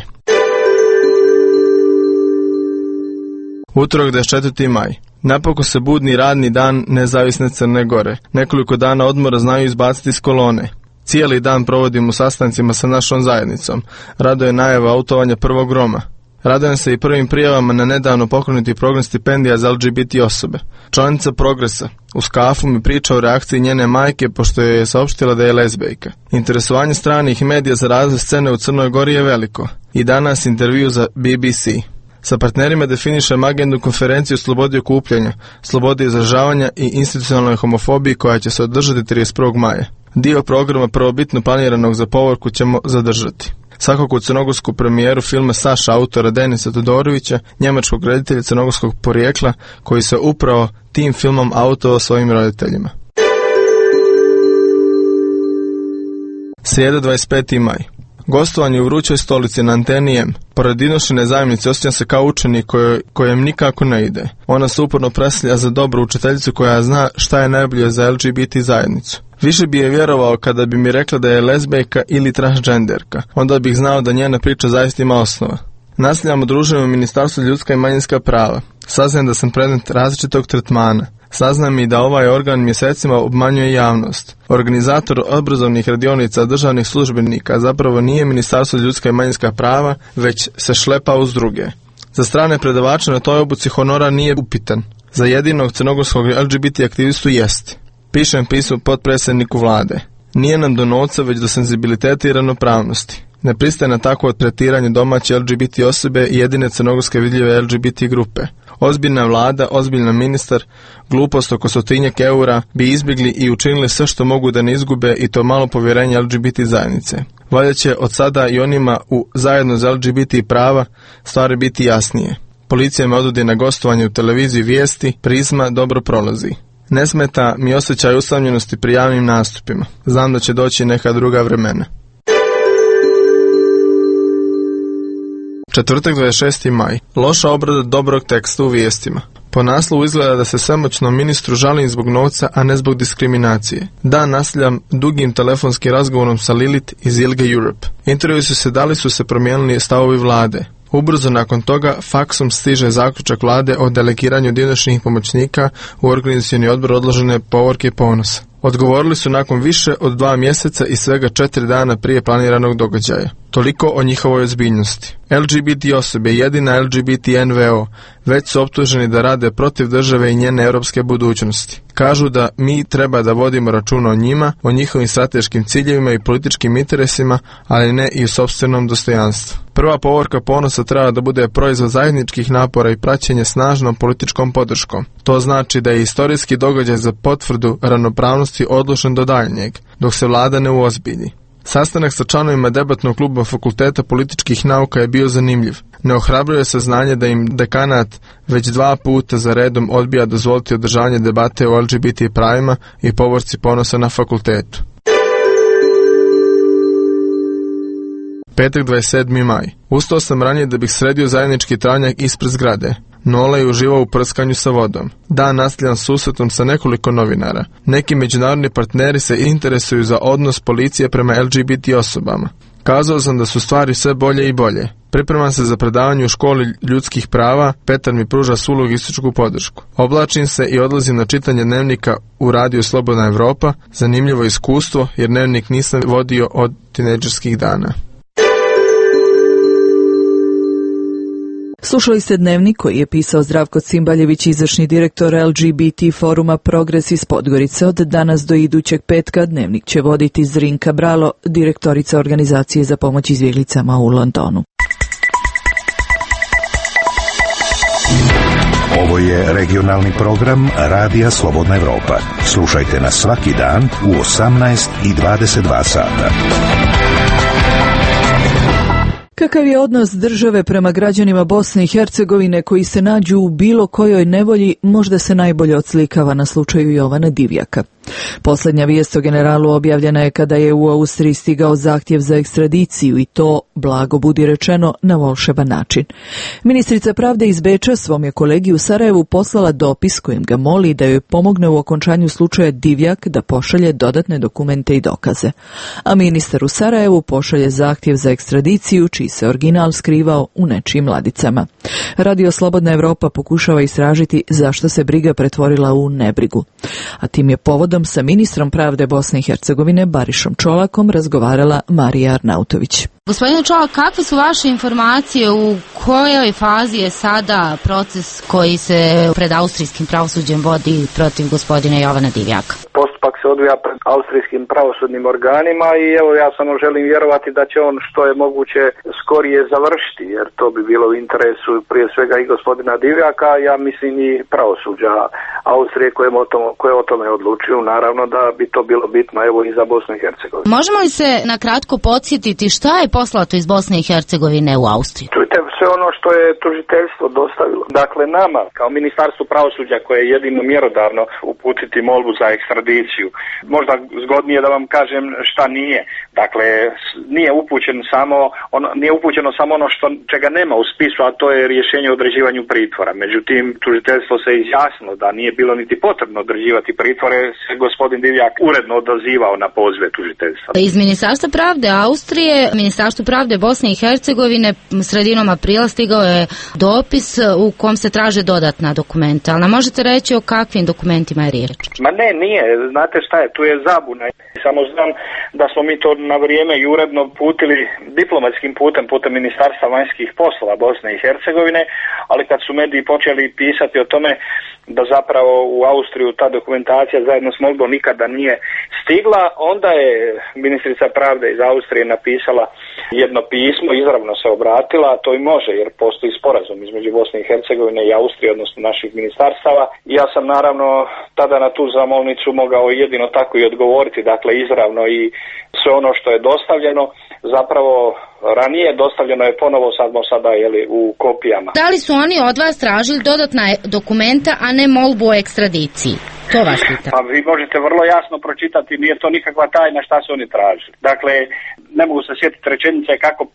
Utorak 24. maj. Napokon se budni radni dan nezavisne Crne Gore. Nekoliko dana odmora znaju izbaciti iz kolone. Cijeli dan provodim u sastancima sa našom zajednicom. Raduje najava autovanja prvog Roma. Radujem se i prvim prijavama na nedavno pokrenuti program stipendija za LGBT osobe. Članica Progresa uz kafu mi priča o reakciji njene majke pošto je saopštila da je lezbejka. Interesovanje stranih medija za razvoj scene u Crnoj Gori je veliko. I danas intervju za BBC. Sa partnerima definišem agendu konferenciju slobodi okupljanja, slobodi izražavanja i institucionalnoj homofobiji koja će se održati 31. maja. Dio programa prvobitno planiranog za povorku ćemo zadržati. Svakako u crnogorsku premijeru filma Saša autora Denisa Todorovića, njemačkog reditelja crnogorskog porijekla, koji se upravo tim filmom autovao svojim roditeljima. Srijeda 25. maj. Gostovanje u vrućoj stolici na Anteni M. Pored Inošine zajednice osjećam se kao učenik kojem nikako ne ide. Ona se uporno predstavlja za dobru učiteljicu koja zna šta je najbolje za LGBT zajednicu. Više bi je vjerovao kada bi mi rekla da je lezbejka ili transgenderka. Onda bih znao da njena priča zaista ima osnova. Nastavljamo druženje u Ministarstvu ljudska i manjinska prava. Saznajem da sam predmet različitog tretmana. Saznam i da ovaj organ mjesecima obmanjuje javnost. Organizator obrazovnih radionica državnih službenika zapravo nije Ministarstvo ljudska i manjinska prava, već se šlepa uz druge. Za strane predavače na toj obuci honorar nije upitan. Za jedinog crnogorskog LGBT aktivistu jeste. Pišem pismo potpredsjedniku vlade. Nije nam do novca, već do senzibiliteta i ravnopravnosti. Ne pristaje na takvo tretiranje domaće LGBT osobe i jedine crnogorske vidljive LGBT grupe. Ozbiljna vlada, ozbiljan ministar, glupost oko 100 eura bi izbjegli i učinili sve što mogu da ne izgube i to malo povjerenja LGBT zajednice. Valjda će od sada i onima u zajedno za LGBT prava stvari biti jasnije. Policija me odvodi na gostovanje u televiziji Vijesti, Prizma dobro prolazi. Ne smeta mi osjećaj usamljenosti pri javnim nastupima. Znam da će doći neka druga vremena. Četvrtak 26. maj. Loša obrada dobrog teksta u vijestima. Po naslovu izgleda da se svemoćnom ministru žalim zbog novca, a ne zbog diskriminacije. Dan nastavljam dugim telefonskim razgovorom sa Lilith iz ILGA Europe. Intervjuju se da li su se promijenili stavovi vlade. Ubrzo nakon toga faksom stiže zaključak vlade o delegiranju dinošnih pomoćnika u organizacioni odbor odložene povorke i ponosa. Odgovorili su nakon više od 2 mjeseca i svega 4 dana prije planiranog događaja. Toliko o njihovoj ozbiljnosti. LGBT osobe, jedina LGBT NVO, već su optuženi da rade protiv države i njene europske budućnosti. Kažu da mi treba da vodimo računa o njima, o njihovim strateškim ciljevima i političkim interesima, ali ne i u sopstvenom dostojanstvu. Prva povorka ponosa treba da bude proizvod zajedničkih napora i praćenje snažnom političkom podrškom. To znači da je istorijski događaj za potvrdu ravnopravnosti odložen do daljnjeg, dok se vlada ne uozbilji. Sastanak sa članovima debatnog kluba Fakulteta političkih nauka je bio zanimljiv. Ne ohrabruje se znanje da im dekanat već 2 puta za redom odbija dozvoliti održavanje debate o LGBT pravima i povorci ponosa na fakultetu. Petak 27. maj. Ustao sam ranije da bih sredio zajednički travnjak ispred zgrade. Nola je uživao u prskanju sa vodom. Dan nastavljam susretom sa nekoliko novinara. Neki međunarodni partneri se interesuju za odnos policije prema LGBT osobama. Kazao sam da su stvari sve bolje i bolje. Pripremam se za predavanje u školi ljudskih prava, Petar mi pruža svu logističku podršku. Oblačim se i odlazim na čitanje dnevnika u radiju Slobodna Evropa, zanimljivo iskustvo jer dnevnik nisam vodio od tinejdžerskih dana. Slušali ste dnevnik koji je pisao Zdravko Cimbaljević, izvršni direktor LGBT foruma Progres iz Podgorice. Od danas do idućeg petka dnevnik će voditi Zrinka Bralo, direktorica organizacije za pomoć izbjeglicama u Londonu. Ovo je regionalni program Radija Slobodna Evropa. Slušajte nas svaki dan u 18:22 sata. Kakav je odnos države prema građanima Bosne i Hercegovine koji se nađu u bilo kojoj nevolji možda se najbolje odslikava na slučaju Jovana Divjaka. Posljednja vijest o generalu objavljena je kada je u Austriji stigao zahtjev za ekstradiciju i to, blago budi rečeno, na volšeban način. Ministrica pravde iz Beča svom je kolegi u Sarajevu poslala dopis kojim ga moli da joj pomogne u okončanju slučaja Divjak da pošalje dodatne dokumente i dokaze. A ministar u Sarajevu pošalje zahtjev za ekstradiciju čiji se original skrivao u nečijim ladicama. Radio Slobodna Evropa pokušava istražiti zašto se briga pretvorila u nebrigu. A tim je povodom sa ministrom pravde Bosne i Hercegovine Barišom Čolakom razgovarala Marija Arnautović. Gospodine Čolak, kakve su vaše informacije, u kojoj fazi je sada proces koji se pred austrijskim pravosuđem vodi protiv gospodina Jovana Divjaka? Postupak se odvija pred austrijskim pravosudnim organima i evo ja samo želim vjerovati da će on što je moguće skorije završiti, jer to bi bilo u interesu prije svega i gospodina Divjaka, ja mislim i pravosuđa Austrije koje o tome odlučuju, naravno da bi to bilo bitno evo i za Bosnu i Hercegovinu. Možemo li se na kratko podsjetiti šta je poslato iz Bosne i Hercegovine u Austriju? Čujte, sve ono što je tužiteljstvo dostavilo. Dakle, nama, kao Ministarstvu pravosuđa koje je jedino mjerodavno uputiti molbu za ekstradiciju, možda zgodnije da vam kažem šta nije. Dakle, nije upućeno samo ono čega nema u spisu, a to je rješenje o određivanju pritvora. Međutim, tužiteljstvo se izjasnilo da nije bilo niti potrebno određivati pritvore, se gospodin Divjak uredno odazivao na pozive tužiteljstva. Iz Ministarstva pravde Austrije, Ministarstvo pravde Bosne i Hercegovine sredinom aprila stigao je dopis u kom se traže dodatna dokumenta. Ali nam možete reći o kakvim dokumentima je riječ? Ma ne, nije. Znate šta je, tu je zabuna. Samo znam da smo mi to na vrijeme i uredno putili diplomatskim putem Ministarstva vanjskih poslova Bosne i Hercegovine, ali kad su mediji počeli pisati o tome da zapravo u Austriju ta dokumentacija zajedno s molbom nikada nije stigla, onda je ministrica pravde iz Austrije napisala jedno pismo, izravno se obratila, a to i može jer postoji sporazum između Bosne i Hercegovine i Austrije, odnosno naših ministarstava. Ja sam naravno tada na tu zamolnicu mogao jedino tako i odgovoriti, dakle izravno, i sve ono što je dostavljeno zapravo ranije dostavljeno je ponovo sada u kopijama. Da li su oni od vas tražili dodatna dokumenta, a ne molbu o ekstradiciji? To vas pitam. Pa vi možete vrlo jasno pročitati, nije to nikakva tajna šta su oni tražili. Dakle, ne mogu se sjetiti rečenice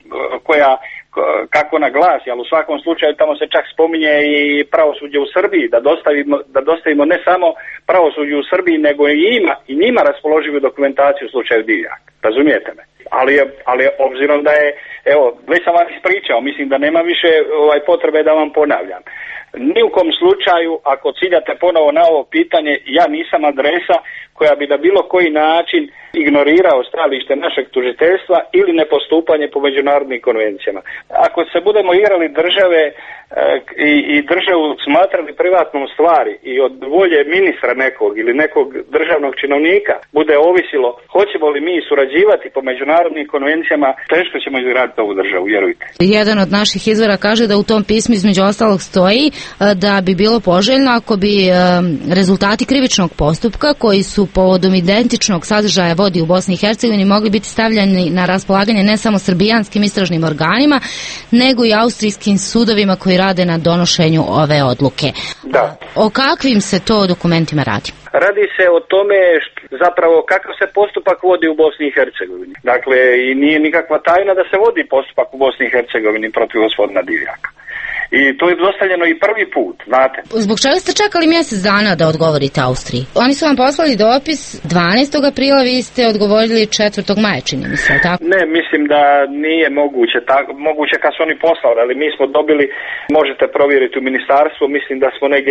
kako ona glasi, ali u svakom slučaju tamo se čak spominje i pravosuđe u Srbiji, da dostavimo ne samo pravosuđe u Srbiji, nego i njima raspoloživu dokumentaciju u slučaju Divjak. Razumijete me? Ali obzirom da je, evo, već sam vam ispričao, mislim da nema više potrebe da vam ponavljam. Ni u kom slučaju, ako ciljate ponovo na ovo pitanje, ja nisam adresa koja bi na bilo koji način ignorirao stajalište našeg tužiteljstva ili nepostupanje po međunarodnim konvencijama. Ako se budemo igrali države i državu smatrali privatnom stvari i od volje ministra nekog ili nekog državnog činovnika bude ovisilo hoćemo li mi surađivati po međunarodnim konvencijama, teško ćemo izgraditi ovu državu, vjerujte. Jedan od naših izvora kaže da u tom pismu između ostalog stoji da bi bilo poželjno ako bi rezultati krivičnog postupka koji su povodom identičnog sadržaja vodi u Bosni i Hercegovini mogli biti stavljeni na raspolaganje ne samo srbijanskim istražnim organima, nego i austrijskim sudovima koji rade na donošenju ove odluke. Da. O kakvim se to dokumentima radi? Radi se o tome zapravo kakav se postupak vodi u Bosni i Hercegovini. Dakle, i nije nikakva tajna da se vodi postupak u Bosni i Hercegovini protiv gospodina Divjaka. I to je dostavljeno i prvi put, znate. Zbog čega ste čekali mjesec dana da odgovorite Austriji? Oni su vam poslali dopis 12. aprila, vi ste odgovorili 4. maja, čini mi se, tako? Ne, mislim da nije moguće. Moguće kad su oni poslali, ali mi smo dobili, možete provjeriti u ministarstvu, mislim da smo negdje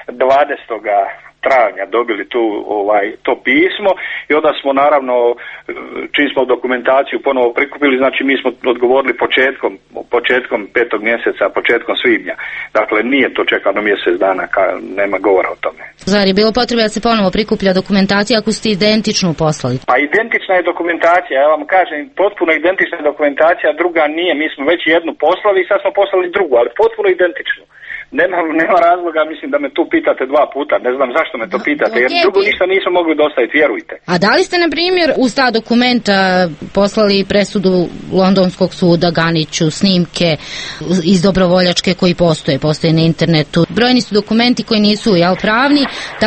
20. travnja dobili to pismo i onda smo naravno, čim smo dokumentaciju ponovo prikupili, znači mi smo odgovorili početkom 5. mjeseca, početkom svibnja. Dakle, nije to čekano mjesec dana, nema govora o tome. Zar je bilo potrebe da se ponovo prikuplja dokumentacija ako ste identičnu poslali? Pa identična je dokumentacija, ja vam kažem, potpuno identična dokumentacija, druga nije, mi smo već jednu poslali i sad smo poslali drugu, ali potpuno identičnu. nema razloga, mislim da me tu pitate dva puta, ne znam zašto me to pitate, jer drugo ništa nismo mogli dostaviti, vjerujte. A da li ste, na primjer, uz ta dokumenta poslali presudu Londonskog suda Ganiću, snimke iz dobrovoljačke koji postoje na internetu, brojni su dokumenti koji nisu pravni,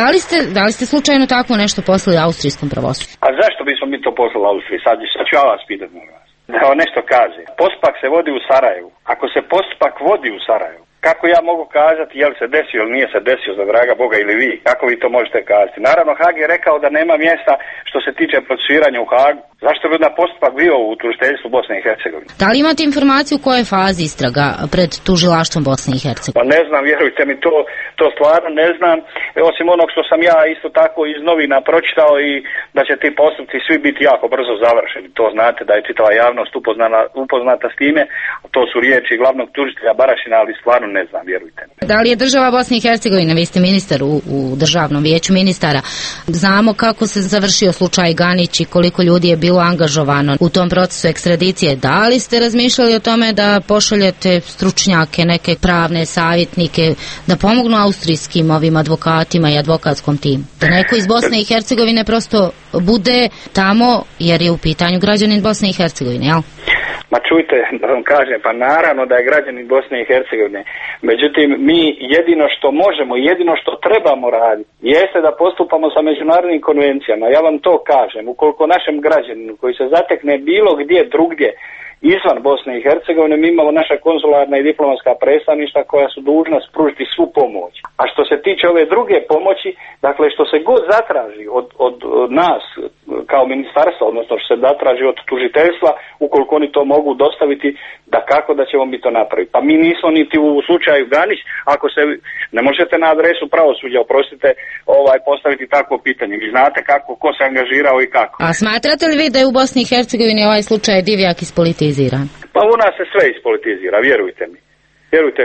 da li ste slučajno tako nešto poslali austrijskom pravosuđu? A zašto bismo mi to poslali Austriji? Sad ću ja vas pitati, molim vas. Da nešto kaže. Postupak se vodi u Sarajevu. Ako se postupak vodi u Sarajevu, kako ja mogu kazati je li se desio ili nije se desio, za draga Boga, ili vi? Kako vi to možete kazati? Naravno, Haag je rekao da nema mjesta što se tiče procesuiranja u Haagu. Zašto bi onda postupak bio u tužiteljstvu Bosne i Hercegovine? Da li imate informaciju u kojoj fazi istraga pred tužilaštvom Bosne i Hercegovine? Pa ne znam, vjerujte mi, to stvarno ne znam. Osim onog što sam ja isto tako iz novina pročitao i da će ti postupci svi biti jako brzo završeni. To znate da je čitava javnost upoznata s time. To su riječi glavnog tužitelja Barašina, ali stvarno ne znam, vjerujte mi. Da li je država Bosne i Hercegovine, vi ste ministar u Državnom vijeću ministara, znamo kako se završio slučaj Ganić i koliko ljudi je bilo angažovano u tom procesu ekstradicije. Da li ste razmišljali o tome da pošaljete stručnjake, neke pravne savjetnike, da pomognu austrijskim ovim advokatima i advokatskom timu? Da neko iz Bosne i Hercegovine prosto bude tamo, jer je u pitanju građanin Bosne i Hercegovine, jel? Ma čujte, da vam kažem, pa naravno da je građanin Bosne i Hercegovine. Međutim, mi jedino što možemo, jedino što trebamo raditi, jeste da postupamo sa međunarodnim konvencijama. Ja vam to kažem, ukoliko našem građaninu koji se zatekne bilo gdje drugdje izvan Bosne i Hercegovine, mi imamo naša konzularna i diplomatska predstavništva koja su dužna spružiti svu pomoć. A što se tiče ove druge pomoći, dakle što se god zatraži od nas kao ministarstva, odnosno što se zatraži od tužiteljstva, ukoliko oni to mogu dostaviti, da kako da ćemo mi to napraviti. Pa mi nismo niti u slučaju Ganić, ako se ne možete na adresu pravosuđa, oprostite, postaviti takvo pitanje. Vi znate ko se angažirao i kako. A smatrate li vi da je u Bosni i Hercegovini ovaj slučaj Divjak ispolitiziran? Pa u nas se sve ispolitizira, vjerujte mi. Vjerujte,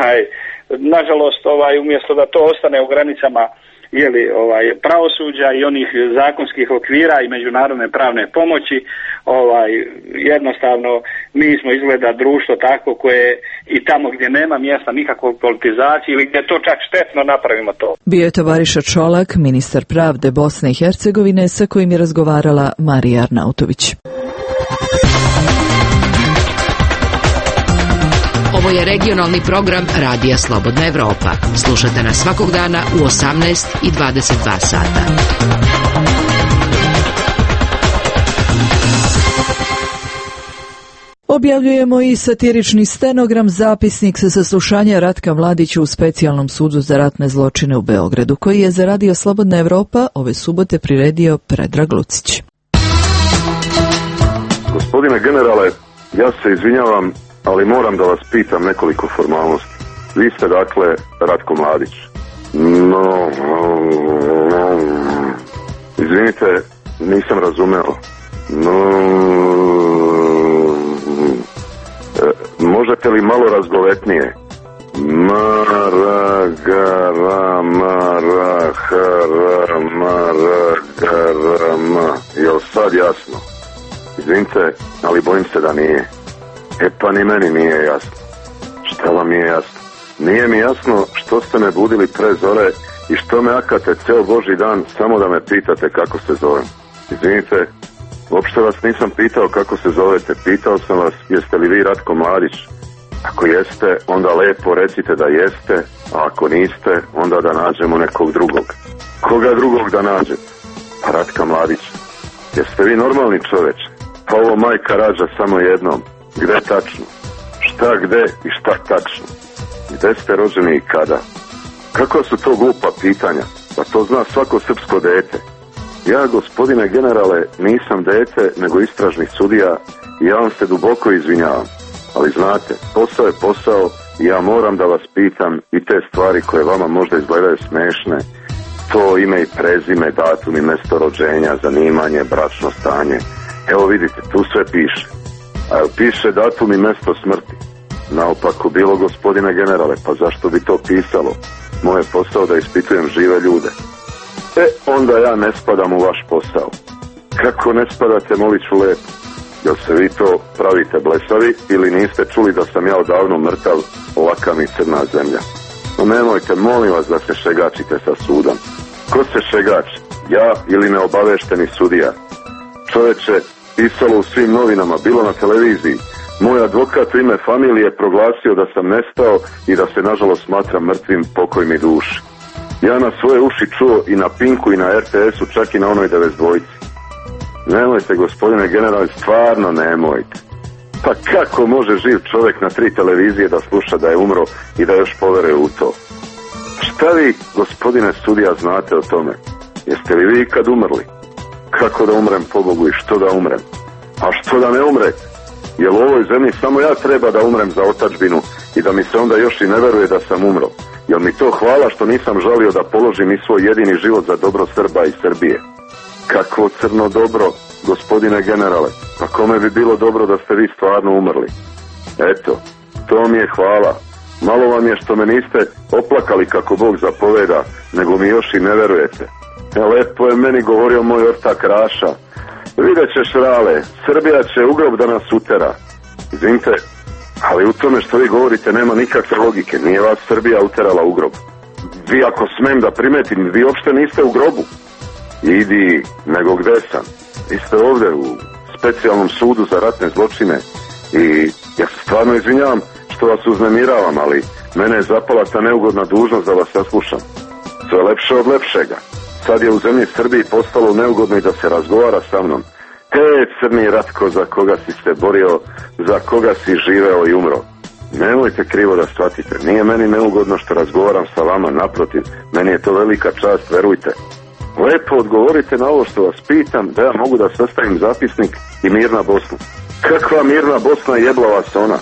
nažalost, umjesto da to ostane u granicama pravosuđa i onih zakonskih okvira i međunarodne pravne pomoći, jednostavno mi smo izgleda društvo tako koje i tamo gdje nema mjesta nikakvog politizacije ili gdje to čak štetno, napravimo to. Bio je tovariša Čolak, ministar pravde Bosne i Hercegovine, sa kojim je razgovarala Marija Arnautović. Ovo je regionalni program Radija Slobodna Evropa. Slušajte nas svakog dana u 18 i 22 sata. Objavljujemo i satirični stenogram, zapisnik sa saslušanja Ratka Mladića u Specijalnom sudu za ratne zločine u Beogradu, koji je za Radio Slobodna Evropa ove subote priredio Predrag Lucić. Gospodine generale, ja se izvinjavam, ali moram da vas pitam nekoliko formalnosti. Vi ste dakle Ratko Mladić. Izvinite, nisam razumeo. Možete li malo razgovetnije? Jel sad jasno? Izvinite, ali bojim se da nije. Pa ni meni nije jasno. Šta vam nije jasno? Nije mi jasno što ste me budili pre zore i što me akate ceo Božji dan samo da me pitate kako se zovem. Izvinite, uopšte vas nisam pitao kako se zovete. Pitao sam vas jeste li vi Ratko Mladić. Ako jeste, onda lepo recite da jeste, a ako niste, onda da nađemo nekog drugog. Koga drugog da nađe? Pa Ratka Mladić. Jeste vi normalni čoveč? Pa ovo majka rađa samo jednom. Gde tačno? Šta gde i šta tačno? Gde ste rođeni i kada? Kakva su to glupa pitanja? Pa to zna svako srpsko dete. Ja, gospodine generale, nisam dete, nego istražni sudija i ja vam se duboko izvinjavam. Ali znate, posao je posao i ja moram da vas pitam i te stvari koje vama možda izgledaju smešne. To ime i prezime, datum i mesto rođenja, zanimanje, bračno stanje. Evo vidite, tu sve piše. A piše datum i mesto smrti. Naopako bilo, gospodine generale, pa zašto bi to pisalo? Moj je posao da ispitujem žive ljude. Onda ja ne spadam u vaš posao. Kako ne spadate, molit ću lepo? Jel se vi to pravite blesavi ili niste čuli da sam ja odavno mrtav, laka mi crna zemlja? No nemojte, molim vas da se šegačite sa sudom. Ko se šegač? Ja ili neobavešteni sudija? Čoveče, pisalo u svim novinama, bilo na televiziji. Moj advokat u ime familije proglasio da sam nestao i da se nažalost smatram mrtvim, pokoj mi duši. Ja na svoje uši čuo i na Pinku i na RTS-u, čak i na onoj 92. Nemojte, gospodine generale, stvarno nemojte. Pa kako može živ čovjek na 3 televizije da sluša da je umro i da još poveruje u to? Šta vi, gospodine sudija, znate o tome? Jeste li vi ikad umrli? Kako da umrem, pobogu, i što da umrem? A što da ne umre? Jer u ovoj zemlji samo ja treba da umrem za otadžbinu i da mi se onda još i ne veruje da sam umro. Jel mi to hvala što nisam žalio da položim i svoj jedini život za dobro Srba i Srbije? Kakvo crno dobro, gospodine generale, pa kome bi bilo dobro da ste vi stvarno umrli? Eto, to mi je hvala. Malo vam je što me niste oplakali kako Bog zapoveda, nego mi još i ne verujete. Lepo je meni govorio moj ortak Raša. Vidjet ćeš, Rale, Srbija će u grob da nas utera. Izvinite, ali u tome što vi govorite nema nikakve logike. Nije vas Srbija uterala u grob. Vi, ako smem da primetim, vi uopšte niste u grobu. Idi, nego gde sam? Vi ste ovde u specijalnom sudu za ratne zločine i ja se stvarno izvinjavam što vas uznemiravam, ali mene je zapala ta neugodna dužnost da vas saslušam. Sve lepše od lepšega. Sad je u zemlji Srbiji postalo neugodno i da se razgovara sa mnom. Crni Ratko, za koga si se borio, za koga si živeo i umro. Nemojte krivo da shvatite. Nije meni neugodno što razgovaram sa vama, naprotiv. Meni je to velika čast, verujte. Lepo odgovorite na ovo što vas pitam, da ja mogu da sastavim zapisnik i Mirna Bosna. Kakva Mirna Bosna, jebla vas ona?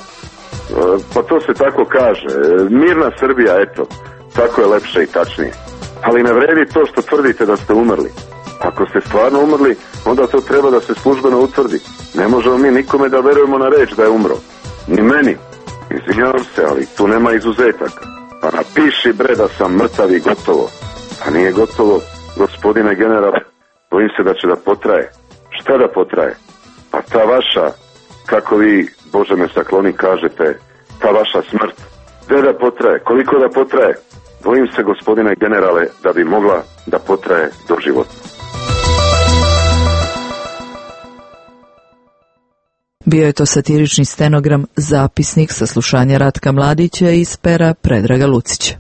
Pa to se tako kaže. Mirna Srbija, eto. Tako je lepše i tačnije. Ali ne vredi to što tvrdite da ste umrli. Ako ste stvarno umrli, onda to treba da se službeno utvrdi. Ne možemo mi nikome da verujemo na reč da je umro. Ni meni. Izvinjavam se, ali tu nema izuzetaka. Pa napiši, bre, da sam mrtav i gotovo. A nije gotovo, gospodine generale. Bojim se da će da potraje. Šta da potraje? Pa ta vaša, kako vi, Bože me sakloni, kažete, ta vaša smrt. Gde da potraje? Koliko da potraje? Bojim se, gospodine generale, da bi mogla da potraje doživotno. Bio je to satirični stenogram, zapisnik saslušanja Ratka Mladića iz pera Predraga Lucića.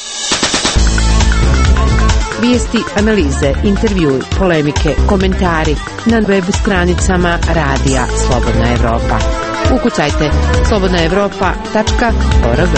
Vijesti, analize, intervjui, polemike, komentari na web stranicama Radija Slobodna Evropa. Ukucajte slobodnaevropa.org.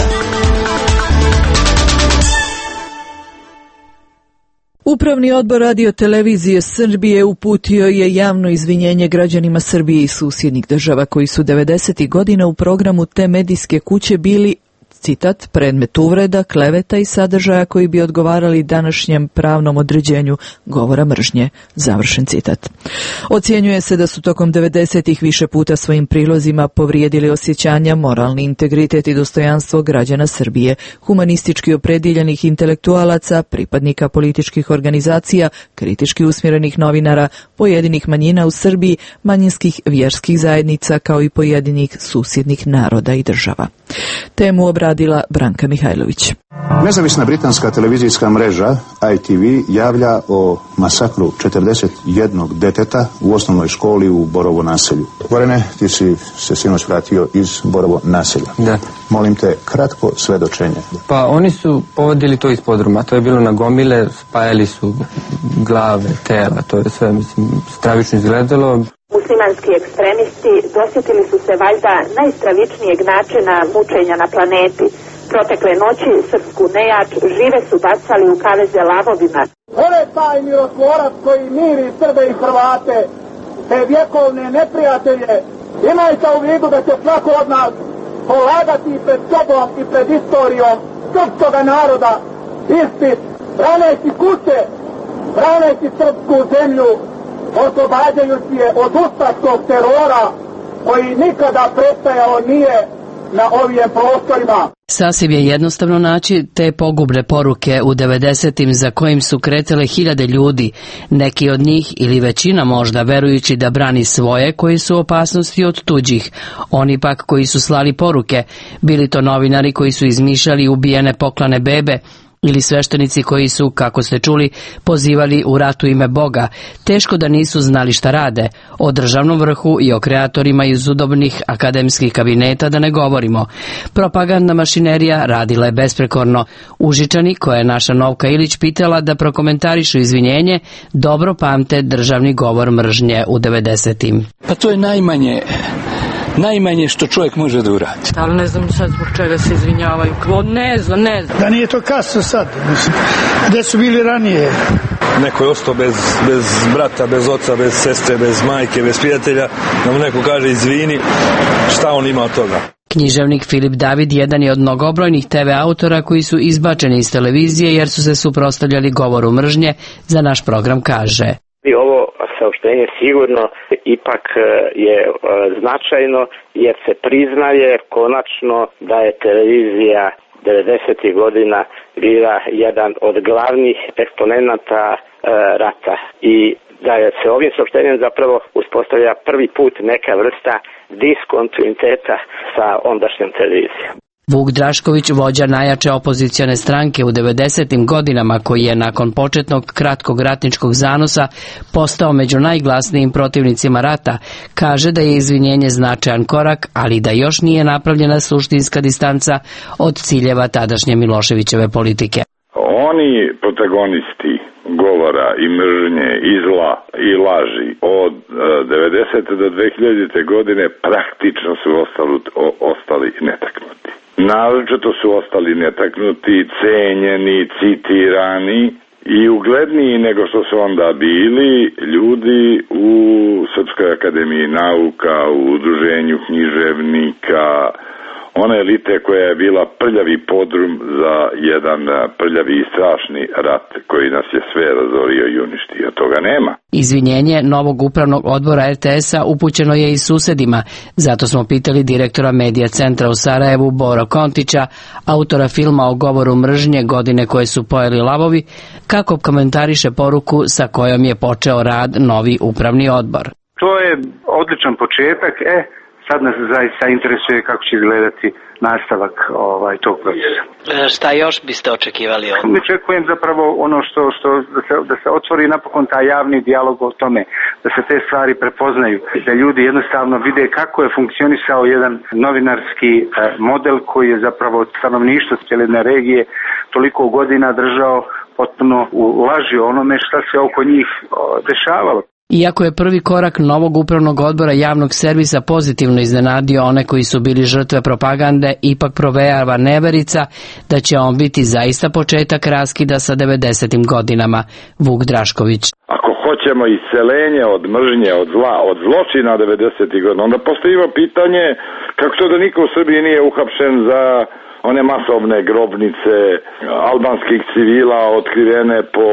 Upravni odbor Radio Televizije Srbije uputio je javno izvinjenje građanima Srbije i susjednih država koji su 90. godina u programu te medijske kuće bili, citat, predmet uvreda, kleveta i sadržaja koji bi odgovarali današnjem pravnom određenju govora mržnje, završen citat. Ocjenjuje se da su tokom 90-ih više puta svojim prilozima povrijedili osjećanja, moralni integritet i dostojanstvo građana Srbije, humanistički opredjeljenih intelektualaca, pripadnika političkih organizacija, kritički usmjerenih novinara, pojedinih manjina u Srbiji, manjinskih vjerskih zajednica kao i pojedinih susjednih naroda i država. Temu obradila Branka Mihajlović. Nezavisna britanska televizijska mreža ITV javlja o masakru 41 deteta u osnovnoj školi u Borovo naselju. Gorane, ti si se sinoć vratio iz Borovo naselja. Da. Molim te, kratko svedočenje. Pa oni su povodili to iz podruma. To je bilo na gomile, spajali su glave, tela, to je sve, mislim, stravično izgledalo. Muslimanski ekstremisti dosjetili su se valjda najstravičnijeg načina mučenja na planeti. Protekle noći srpsku nejač žive su bacali u kaveze lavovima. On je taj mirotvorac koji miri Srbe i Hrvate, te vjekovne neprijatelje. Imajte u vidu da će svako od nas polagati pred sobom i pred istorijom srpskoga naroda ispit, braneći kuće, braneći srpsku zemlju, oslobađajući je od ustaškog terora koji nikada prestajao nije na ovim prostorima. Sasvim je jednostavno naći te pogubne poruke u 90-im za kojim su kretale hiljade ljudi, neki od njih ili većina možda verujući da brani svoje koji su u opasnosti od tuđih, oni pak koji su slali poruke, bili to novinari koji su izmišljali ubijene poklane bebe, ili sveštenici koji su, kako ste čuli, pozivali u rat u ime Boga, teško da nisu znali šta rade, o državnom vrhu i o kreatorima iz udobnih akademskih kabineta da ne govorimo. Propagandna mašinerija radila je besprekorno. Užičani, koje je naša Novka Ilić pitala da prokomentarišu izvinjenje, dobro pamte državni govor mržnje u 90-im. Pa to je najmanje što čovjek može da uradi. Ali ne znam sad zbog čega se izvinjavaju. Ne znam. Da nije to kasno sad. Gde su bili ranije? Neko je ostao bez brata, bez oca, bez sestre, bez majke, bez prijatelja. Da mu neko kaže izvini, šta on ima od toga? Književnik Filip David jedan je od mnogobrojnih TV autora koji su izbačeni iz televizije jer su se suprotstavljali govoru mržnje, za naš program kaže. I ovo saopštenje sigurno ipak je značajno jer se priznaje konačno da je televizija 90. godina bila jedan od glavnih eksponenata rata i da je se ovim saopštenjem zapravo uspostavlja prvi put neka vrsta diskontinuiteta sa ondašnjom televizijom. Vuk Drašković, vođa najjače opozicione stranke u 90. godinama, koji je nakon početnog kratkog ratničkog zanosa postao među najglasnijim protivnicima rata, kaže da je izvinjenje značajan korak, ali da još nije napravljena suštinska distanca od ciljeva tadašnje Miloševićeve politike. Oni protagonisti govora i mržnje i zla i laži od 90. do 2000. godine praktično su ostali netaknuti. Naročito su ostali netaknuti, cenjeni, citirani i ugledniji nego što su onda bili ljudi u Srpskoj akademiji nauka, u udruženju književnika, one elite koja je bila prljavi podrum za jedan prljavi i strašni rat koji nas je sve razorio i uništio. Toga nema. Izvinjenje novog upravnog odbora RTS-a upućeno je i susedima. Zato smo pitali direktora Medija centra u Sarajevu Boro Kontića, autora filma o govoru mržnje Godine koje su pojeli lavovi, kako komentariše poruku sa kojom je počeo rad novi upravni odbor. To je odličan početak. Sad nas zaista interesuje kako će izgledati nastavak tog procesa. Šta još biste očekivali od? Očekujem zapravo ono da se otvori napokon taj javni dijalog o tome, da se te stvari prepoznaju, da ljudi jednostavno vide kako je funkcionisao jedan novinarski model koji je zapravo stanovništvo cijele regije toliko godina držao potpuno u laži o onome šta se oko njih dešavalo. Iako je prvi korak novog upravnog odbora javnog servisa pozitivno iznenadio one koji su bili žrtve propagande, ipak provejava neverica da će on biti zaista početak raskida sa 90. godinama. Vuk Drašković. Ako hoćemo iscelenje od mržnje, od zla, od zločina 90. godina, onda postavimo pitanje kako to da niko u Srbiji nije uhapšen za one masovne grobnice albanskih civila otkrivene po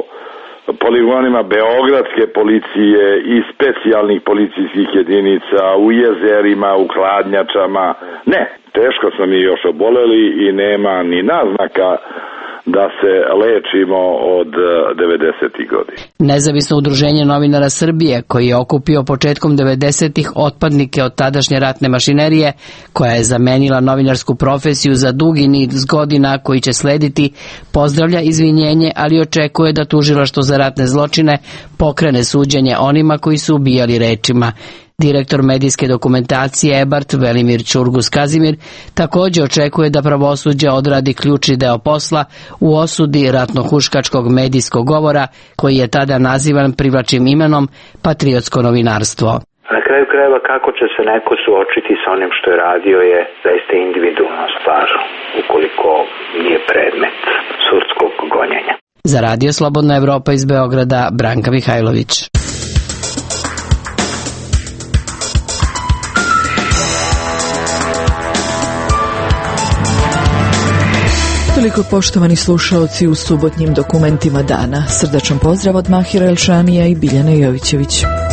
poligonima beogradske policije i specijalnih policijskih jedinica, u jezerima, u hladnjačama. Ne, teško smo mi još oboleli i nema ni naznaka da se lečimo od 90. godina. Nezavisno udruženje novinara Srbije, koji je okupio početkom 90. otpadnike od tadašnje ratne mašinerije, koja je zamenila novinarsku profesiju za dugi niz godina koji će slediti, pozdravlja izvinjenje, ali očekuje da tužilaštvo za ratne zločine pokrene suđenje onima koji su ubijali rečima. Direktor medijske dokumentacije Ebart Velimir Ćurgus Kazimir također očekuje da pravosuđe odradi ključni deo posla u osudi ratnohuškačkog medijskog govora koji je tada nazivan privlačnim imenom patriotsko novinarstvo. Na kraju krajeva kako će se neko suočiti sa onim što je radio je zaista individualna stvar ukoliko nije predmet sudskog gonjenja. Za Radio Slobodna Evropa iz Beograda, Branka Mihajlović. Toliko, poštovani slušaoci, u subotnjim dokumentima dana. Srdačan pozdrav od Mahira Elšanija i Biljane Jovićević.